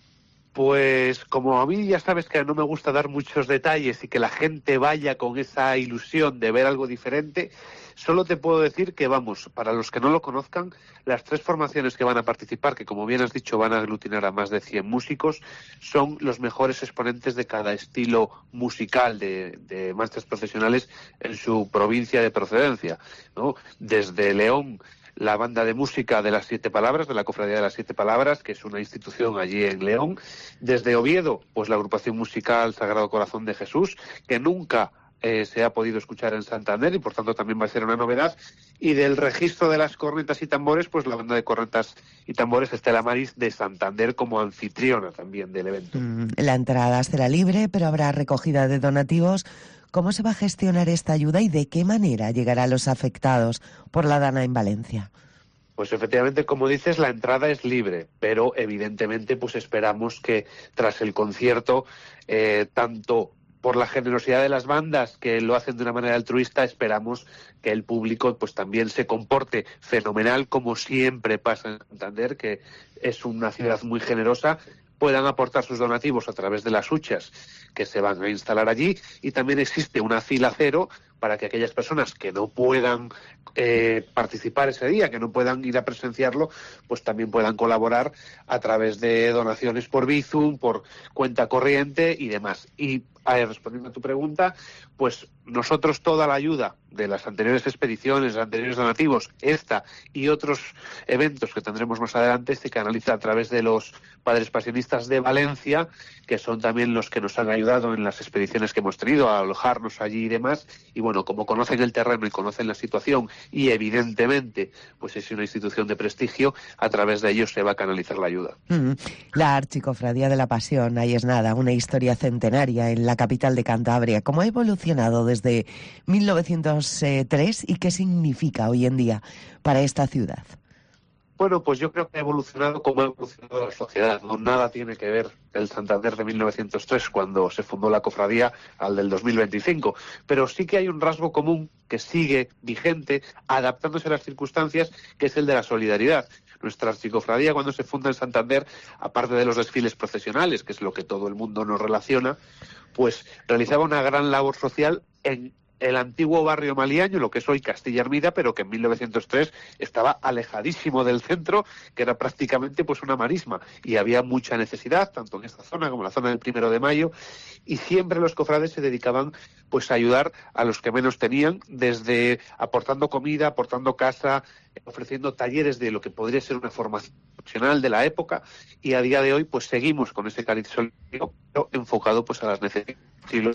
Pues como a mí ya sabes que no me gusta dar muchos detalles y que la gente vaya con esa ilusión de ver algo diferente, solo te puedo decir que, vamos, para los que no lo conozcan, las tres formaciones que van a participar, que como bien has dicho van a aglutinar a más de cien músicos, son los mejores exponentes de cada estilo musical de, de másters profesionales en su provincia de procedencia, ¿no? Desde León, la banda de música de las Siete Palabras, de la Cofradía de las Siete Palabras, que es una institución allí en León. Desde Oviedo, pues la agrupación musical Sagrado Corazón de Jesús, que nunca eh, se ha podido escuchar en Santander y por tanto también va a ser una novedad. Y del registro de las cornetas y tambores, pues la banda de cornetas y tambores Estela Maris de Santander como anfitriona también del evento. Mm, la entrada será libre, pero habrá recogida de donativos. ¿Cómo se va a gestionar esta ayuda y de qué manera llegará a los afectados por la Dana en Valencia? Pues efectivamente, como dices, la entrada es libre, pero evidentemente pues esperamos que tras el concierto, eh, tanto por la generosidad de las bandas que lo hacen de una manera altruista, esperamos que el público pues también se comporte fenomenal, como siempre pasa en Santander, que es una ciudad muy generosa, puedan aportar sus donativos a través de las huchas que se van a instalar allí, y también existe una fila cero para que aquellas personas que no puedan eh, participar ese día, que no puedan ir a presenciarlo, pues también puedan colaborar a través de donaciones por Bizum, por cuenta corriente y demás. Y eh, respondiendo a tu pregunta, pues nosotros toda la ayuda de las anteriores expediciones, de anteriores donativos, esta y otros eventos que tendremos más adelante, se canaliza a través de los Padres Pasionistas de Valencia, que son también los que nos han ayudado en las expediciones que hemos tenido, a alojarnos allí y demás. Y bueno, como conocen el terreno y conocen la situación, y evidentemente pues es una institución de prestigio, a través de ellos se va a canalizar la ayuda. Mm, la Archicofradía de la Pasión, ahí es nada, una historia centenaria en la capital de Cantabria. ¿Cómo ha evolucionado desde mil novecientos tres y qué significa hoy en día para esta ciudad? Bueno, pues yo creo que ha evolucionado como ha evolucionado la sociedad. No nada tiene que ver el Santander de mil novecientos tres, cuando se fundó la cofradía, al del dos mil veinticinco. Pero sí que hay un rasgo común que sigue vigente, adaptándose a las circunstancias, que es el de la solidaridad. Nuestra archicofradía, cuando se funda en Santander, aparte de los desfiles procesionales, que es lo que todo el mundo nos relaciona, pues realizaba una gran labor social en el antiguo barrio maliaño, lo que es hoy Castilla Hermida, pero que en mil novecientos tres estaba alejadísimo del centro, que era prácticamente pues una marisma, y había mucha necesidad, tanto en esta zona como en la zona del Primero de Mayo, y siempre los cofrades se dedicaban pues a ayudar a los que menos tenían, desde aportando comida, aportando casa, ofreciendo talleres de lo que podría ser una formación profesional de la época, y a día de hoy pues seguimos con ese cariz solidario, pero enfocado pues a las necesidades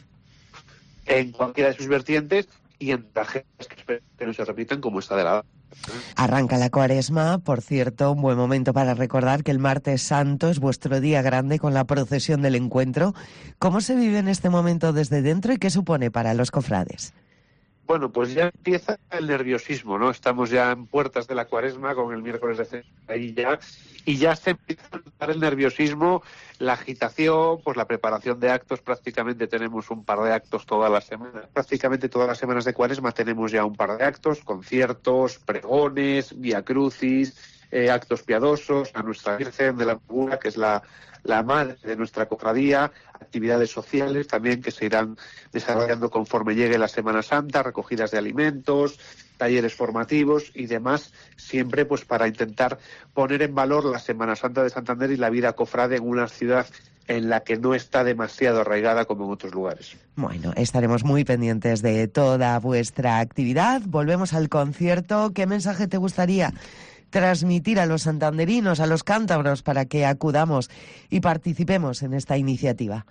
en cualquiera de sus vertientes y en tragedias que espero que no se repitan, como esta de la... Arranca la Cuaresma, por cierto, un buen momento para recordar que el martes santo es vuestro día grande con la procesión del encuentro. ¿Cómo se vive en este momento desde dentro y qué supone para los cofrades? Bueno, pues ya empieza el nerviosismo, ¿no? Estamos ya en puertas de la Cuaresma con el miércoles de ceniza ahí ya, y ya se empieza a notar el nerviosismo, la agitación, pues la preparación de actos. Prácticamente tenemos un par de actos todas las semanas. Prácticamente todas las semanas de Cuaresma tenemos ya un par de actos, conciertos, pregones, vía crucis, eh, actos piadosos, a nuestra Virgen de la Amargura, que es la, la madre de nuestra cofradía, actividades sociales también que se irán desarrollando conforme llegue la Semana Santa, recogidas de alimentos, talleres formativos y demás, siempre pues para intentar poner en valor la Semana Santa de Santander y la vida cofrade en una ciudad en la que no está demasiado arraigada como en otros lugares. Bueno, estaremos muy pendientes de toda vuestra actividad. Volvemos al concierto. ¿Qué mensaje te gustaría transmitir a los santanderinos, a los cántabros, para que acudamos y participemos en esta iniciativa?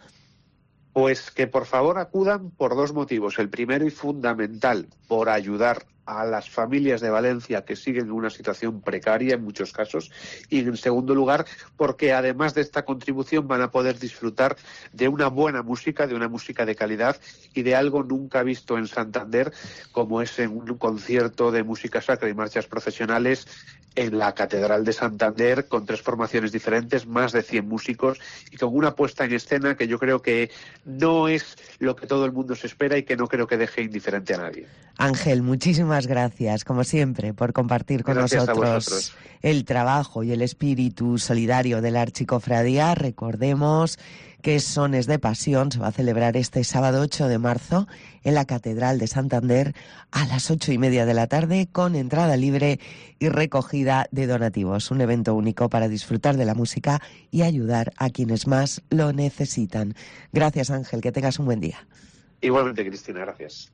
Pues que por favor acudan por dos motivos. El primero y fundamental, por ayudar a las familias de Valencia que siguen en una situación precaria en muchos casos, y en segundo lugar porque además de esta contribución van a poder disfrutar de una buena música, de una música de calidad y de algo nunca visto en Santander, como es en un concierto de música sacra y marchas profesionales en la Catedral de Santander, con tres formaciones diferentes, más de cien músicos y con una puesta en escena que yo creo que no es lo que todo el mundo se espera y que no creo que deje indiferente a nadie. Ángel, muchísimas gracias, como siempre, por compartir con Gracias nosotros el trabajo y el espíritu solidario de la Archicofradía. Recordemos que Sones de Pasión se va a celebrar este sábado ocho de marzo en la Catedral de Santander a las ocho y media de la tarde, con entrada libre y recogida de donativos. Un evento único para disfrutar de la música y ayudar a quienes más lo necesitan. Gracias, Ángel, que tengas un buen día. Igualmente, Cristina, gracias.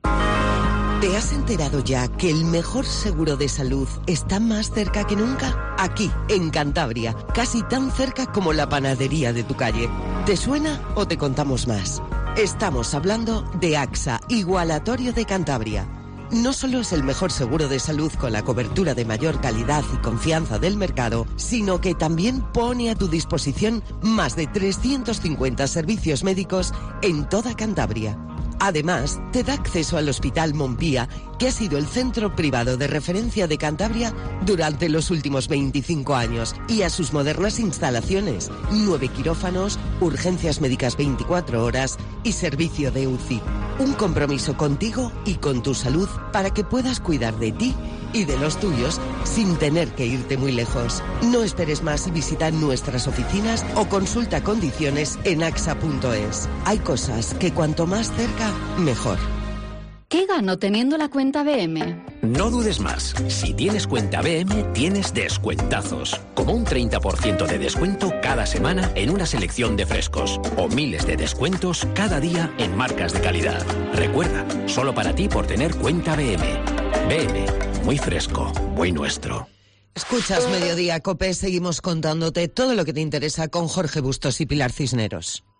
¿Te has enterado ya que el mejor seguro de salud está más cerca que nunca? Aquí, en Cantabria, casi tan cerca como la panadería de tu calle. ¿Te suena o te contamos más? Estamos hablando de AXA, Igualatorio de Cantabria. No solo es el mejor seguro de salud con la cobertura de mayor calidad y confianza del mercado, sino que también pone a tu disposición más de trescientos cincuenta servicios médicos en toda Cantabria. Además, te da acceso al Hospital Montpía, que ha sido el centro privado de referencia de Cantabria durante los últimos veinticinco años, y a sus modernas instalaciones, nueve quirófanos, urgencias médicas veinticuatro horas y servicio de U C I. Un compromiso contigo y con tu salud para que puedas cuidar de ti y de los tuyos sin tener que irte muy lejos. No esperes más y visita nuestras oficinas o consulta condiciones en axa punto es. Hay cosas que cuanto más cerca, mejor. ¿Qué gano teniendo la cuenta B M? No dudes más. Si tienes cuenta B M, tienes descuentazos. Como un treinta por ciento de descuento cada semana en una selección de frescos. O miles de descuentos cada día en marcas de calidad. Recuerda, solo para ti por tener cuenta B M. B M, muy fresco, muy nuestro. Escuchas Mediodía Cope, seguimos contándote todo lo que te interesa con Jorge Bustos y Pilar Cisneros.